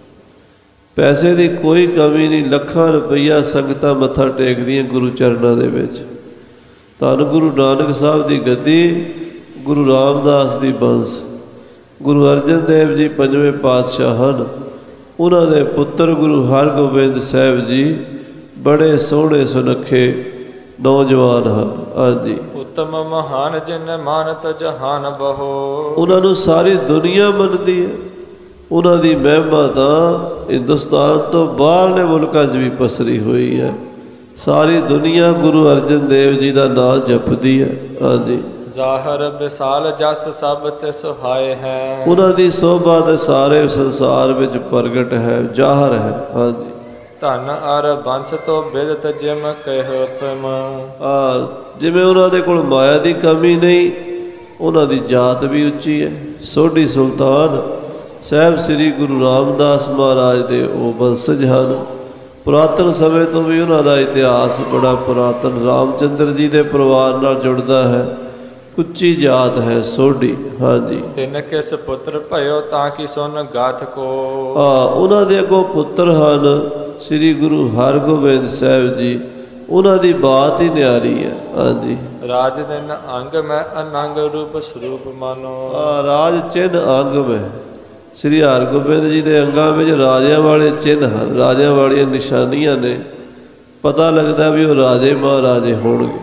ਪੈਸੇ ਦੀ ਕੋਈ ਕਮੀ ਨਹੀਂ, ਲੱਖਾਂ ਰੁਪਈਆ ਸੰਗਤਾਂ ਮੱਥਾ ਟੇਕਦੀਆਂ ਗੁਰੂ ਚਰਨਾਂ ਦੇ ਵਿੱਚ। ਧੰਨ ਗੁਰੂ ਨਾਨਕ ਸਾਹਿਬ ਦੀ ਗੱਦੀ, ਗੁਰੂ ਰਾਮਦਾਸ ਦੀ ਬੰਸ, ਗੁਰੂ ਅਰਜਨ ਦੇਵ ਜੀ ਪੰਜਵੇਂ ਪਾਤਸ਼ਾਹ ਹਨ। ਉਹਨਾਂ ਦੇ ਪੁੱਤਰ ਗੁਰੂ ਹਰਗੋਬਿੰਦ ਸਾਹਿਬ ਜੀ ਬੜੇ ਸੋਹਣੇ ਸੁਨੱਖੇ ਨੌਜਵਾਨ ਹਨ। ਹਾਂਜੀ।
ਉੱਤਮ ਮਹਾਨ ਜਿਨ ਮਾਨਤ ਜਹਾਨ ਬਹੋ। ਉਹਨਾਂ
ਨੂੰ ਸਾਰੀ ਦੁਨੀਆ ਮੰਨਦੀ ਹੈ। ਉਹਨਾਂ ਦੀ ਮਹਿਮਾ ਤਾਂ ਹਿੰਦੁਸਤਾਨ ਤੋਂ ਬਾਹਰਲੇ ਮੁਲਕਾਂ 'ਚ ਵੀ ਪਸਰੀ ਹੋਈ ਹੈ। ਸਾਰੀ ਦੁਨੀਆ ਗੁਰੂ ਅਰਜਨ ਦੇਵ ਜੀ ਦਾ ਨਾਮ ਜਪਦੀ ਹੈ। ਹਾਂਜੀ।
ਜ਼ਾਹਰ ਵਿਸਾਲ ਜਸ ਸਭ ਤੇ ਸੁਹਾਏ ਹੈ।
ਉਹਨਾਂ ਦੀ ਸੋਭਾ ਦੇ ਸਾਰੇ ਸੰਸਾਰ ਵਿੱਚ ਪ੍ਰਗਟ ਹੈ, ਜ਼ਾਹਰ ਹੈ। ਹਾਂਜੀ।
ਧਨ ਅਰ ਬੰਸ ਤੋਂ ਬਿਦਤ ਜਿਮ ਕਹਿਓ ਤੁਮ।
ਆ ਜਿਵੇਂ ਉਹਨਾਂ ਦੇ ਕੋਲ ਮਾਇਆ ਦੀ ਕਮੀ ਨਹੀਂ, ਉਹਨਾਂ ਦੀ ਜਾਤ ਵੀ ਉੱਚੀ ਹੈ। ਸੋਢੀ ਸੁਲਤਾਨ ਸਾਹਿਬ ਸ੍ਰੀ ਗੁਰੂ ਰਾਮਦਾਸ ਮਹਾਰਾਜ ਦੇ ਉਹ ਬੰਸਜ ਹਨ। ਪੁਰਾਤਨ ਸਮੇਂ ਤੋਂ ਵੀ ਉਹਨਾਂ ਦਾ ਇਤਿਹਾਸ ਬੜਾ ਪੁਰਾਤਨ, ਰਾਮਚੰਦਰ ਜੀ ਦੇ ਪਰਿਵਾਰ ਨਾਲ ਜੁੜਦਾ ਹੈ। ਉੱਚੀ ਜਾਤ ਹੈ ਸੋਢੀ। ਹਾਂਜੀ।
ਤਿੰਨ ਕਿਸ ਪੁੱਤਰ ਭਇਓ ਤਾਂ ਕਿ ਸੁਨ ਗਾਥ ਕੋ।
ਆ ਉਹਨਾਂ ਦੇ ਅੱਗੋਂ ਪੁੱਤਰ ਹਨ ਸ੍ਰੀ ਗੁਰੂ ਹਰਗੋਬਿੰਦ ਸਾਹਿਬ ਜੀ। ਉਹਨਾਂ ਦੀ ਬਾਤ ਹੀ ਨਿਆਰੀ ਹੈ। ਹਾਂਜੀ। ਰਾਜ
ਦਿਨ ਅੰਗ ਮੈਂ ਅਨੰਗ ਰੂਪ ਸਰੂਪ ਮਾਨੋ।
ਆ ਰਾਜ ਚਿੰਨ ਅੰਗ ਮੈਂ, ਸ੍ਰੀ ਹਰਗੋਬਿੰਦ ਜੀ ਦੇ ਅੰਗਾਂ ਵਿੱਚ ਰਾਜਿਆਂ ਵਾਲੇ ਚਿੰਨ ਹਨ, ਰਾਜਿਆਂ ਵਾਲੀਆਂ ਨਿਸ਼ਾਨੀਆਂ ਨੇ। ਪਤਾ ਲੱਗਦਾ ਵੀ ਉਹ ਰਾਜੇ ਮਹਾਰਾਜੇ ਹੋਣਗੇ।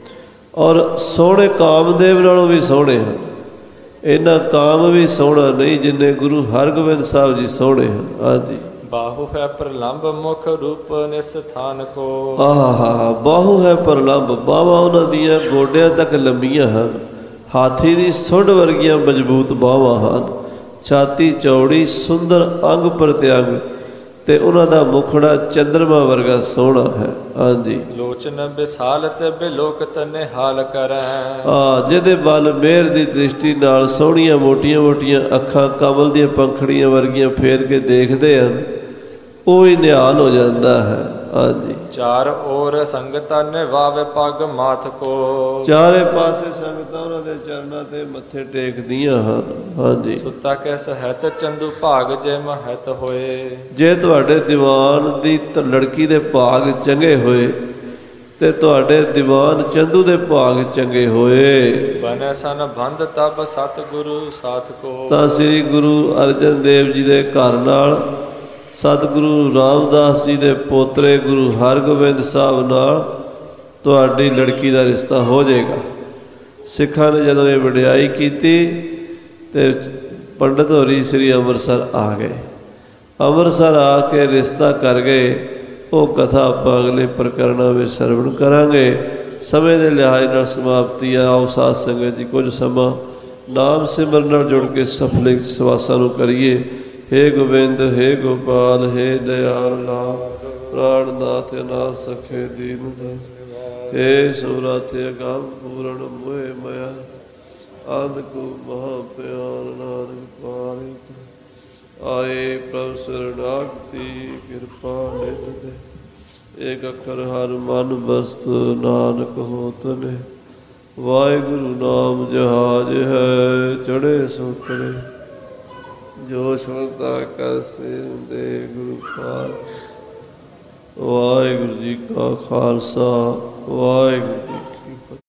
ਔਰ ਸੋਹਣੇ ਕਾਮਦੇਵ ਨਾਲੋਂ ਵੀ ਸੋਹਣੇ ਹਨ। ਇੰਨਾ ਕਾਮ ਵੀ ਸੋਹਣਾ ਨਹੀਂ ਜਿੰਨੇ ਗੁਰੂ ਹਰਗੋਬਿੰਦ ਸਾਹਿਬ ਜੀ ਸੋਹਣੇ ਹਨ। ਹਾਂਜੀ। ਬਾਹੂ ਹੈ ਪ੍ਰਲੰਬ ਮੁਖ ਰੂਪ ਨਿਸਥਾਨ ਕੋ। ਆਹਾ, ਬਾਹੂ ਹੈ ਪ੍ਰਲੰਬ, ਬਾਹਾਂ ਉਹਨਾਂ ਦੀਆਂ ਗੋਡਿਆਂ ਤੱਕ ਲੰਮੀਆਂ ਹਨ। ਹਾਥੀ ਦੀ ਸੁੰਡ ਵਰਗੀਆਂ ਮਜ਼ਬੂਤ ਬਾਹਾਂ ਹਨ। ਛਾਤੀ ਚੌੜੀ, ਸੁੰਦਰ ਅੰਗ ਪ੍ਰਤਿਅੰਗ, ਤੇ ਉਹਨਾਂ ਦਾ ਮੁਖੜਾ ਚੰਦਰਮਾ ਵਰਗਾ ਸੋਹਣਾ ਹੈ। ਹਾਂਜੀ।
ਲੋਚਨ ਵਿਸਾਲ ਤੇ ਬਿਲੋਕਤ ਨਿਹਾਲ ਕਰੈ।
ਆ ਜਿਹਦੇ ਵੱਲ ਮਿਹਰ ਦੀ ਦ੍ਰਿਸ਼ਟੀ ਨਾਲ ਸੋਹਣੀਆਂ ਮੋਟੀਆਂ ਮੋਟੀਆਂ ਅੱਖਾਂ ਕਮਲ ਦੀਆਂ ਪੰਖੜੀਆਂ ਵਰਗੀਆਂ ਫੇਰ ਕੇ ਦੇਖਦੇ ਹਨ, ਉਹ ਹੀ ਨਿਹਾਲ ਹੋ ਜਾਂਦਾ ਹੈ। ਹਾਂਜੀ।
ਚਾਰ ਔਰ ਸੰਗਤਾਂ ਨਿਵਾਵੇ ਪੱਗ ਮਾਥ ਕੋ।
ਚਾਰੇ ਪਾਸੇ ਸੰਗਤਾਂ ਉਹਨਾਂ ਦੇ ਚਰਨਾਂ ਤੇ ਮੱਥੇ ਟੇਕਦੀਆਂ ਹਨ। ਹਾਂਜੀ। ਸੁੱਤਾ ਕੈ ਸਹਿਤ ਚੰਦੂ ਭਾਗ ਜੇ ਮਹਤ ਹੋਏ। ਜੇ ਤੁਹਾਡੇ ਦੀਵਾਨ ਦੀ ਲੜਕੀ ਦੇ ਭਾਗ ਚੰਗੇ ਹੋਏ ਤੇ ਤੁਹਾਡੇ ਦੀਵਾਨ ਚੰਦੂ ਦੇ ਭਾਗ ਚੰਗੇ ਹੋਏ।
ਬਨੈ ਸਨ ਬੰਧ ਤਬ ਸਤਿਗੁਰੂ ਸਾਥ ਕੋ।
ਤਾਂ ਸ੍ਰੀ ਗੁਰੂ ਅਰਜਨ ਦੇਵ ਜੀ ਦੇ ਘਰ ਨਾਲ ਸਤਿਗੁਰੂ ਰਾਮਦਾਸ ਜੀ ਦੇ ਪੋਤਰੇ ਗੁਰੂ ਹਰਗੋਬਿੰਦ ਸਾਹਿਬ ਨਾਲ ਤੁਹਾਡੀ ਲੜਕੀ ਦਾ ਰਿਸ਼ਤਾ ਹੋ ਜਾਏਗਾ। ਸਿੱਖਾਂ ਨੇ ਜਦੋਂ ਇਹ ਵਡਿਆਈ ਕੀਤੀ ਤੇ ਪੰਡਤ ਹੋਰੀ ਸ੍ਰੀ ਅੰਮ੍ਰਿਤਸਰ ਆ ਗਏ। ਅੰਮ੍ਰਿਤਸਰ ਆ ਕੇ ਰਿਸ਼ਤਾ ਕਰ ਗਏ। ਉਹ ਕਥਾ ਆਪਾਂ ਅਗਲੇ ਪ੍ਰਕਰਣਾਂ ਵਿੱਚ ਸਰਵਣ ਕਰਾਂਗੇ। ਸਮੇਂ ਦੇ ਲਿਹਾਜ਼ ਨਾਲ ਸਮਾਪਤੀ ਆ। ਆਓ ਸਾਧ ਸੰਗਤ ਜੀ ਕੁਝ ਸਮਾਂ ਨਾਮ ਸਿਮਰਨ ਨਾਲ ਜੁੜ ਕੇ ਸਫਲੇ ਸਵਾਸਾਂ ਨੂੰ ਕਰੀਏ। हे गोविंद हे गोपाल हे दयाल नाथ प्राणनाथ अनाथ सखे दीन हे सुराथे अगम पूर्ण मोह मया आद को महाप्यार नानक पारित आए प्रभ शरणागति कृपा निध दे एक अखर हर मन बस्त नानक होत ने वाहिगुरु नाम जहाज है चढ़े सो करे जो सुनता कर सिर दे गुरु पाल। वाहिगुरु जी का खालसा वाहिगुरु जी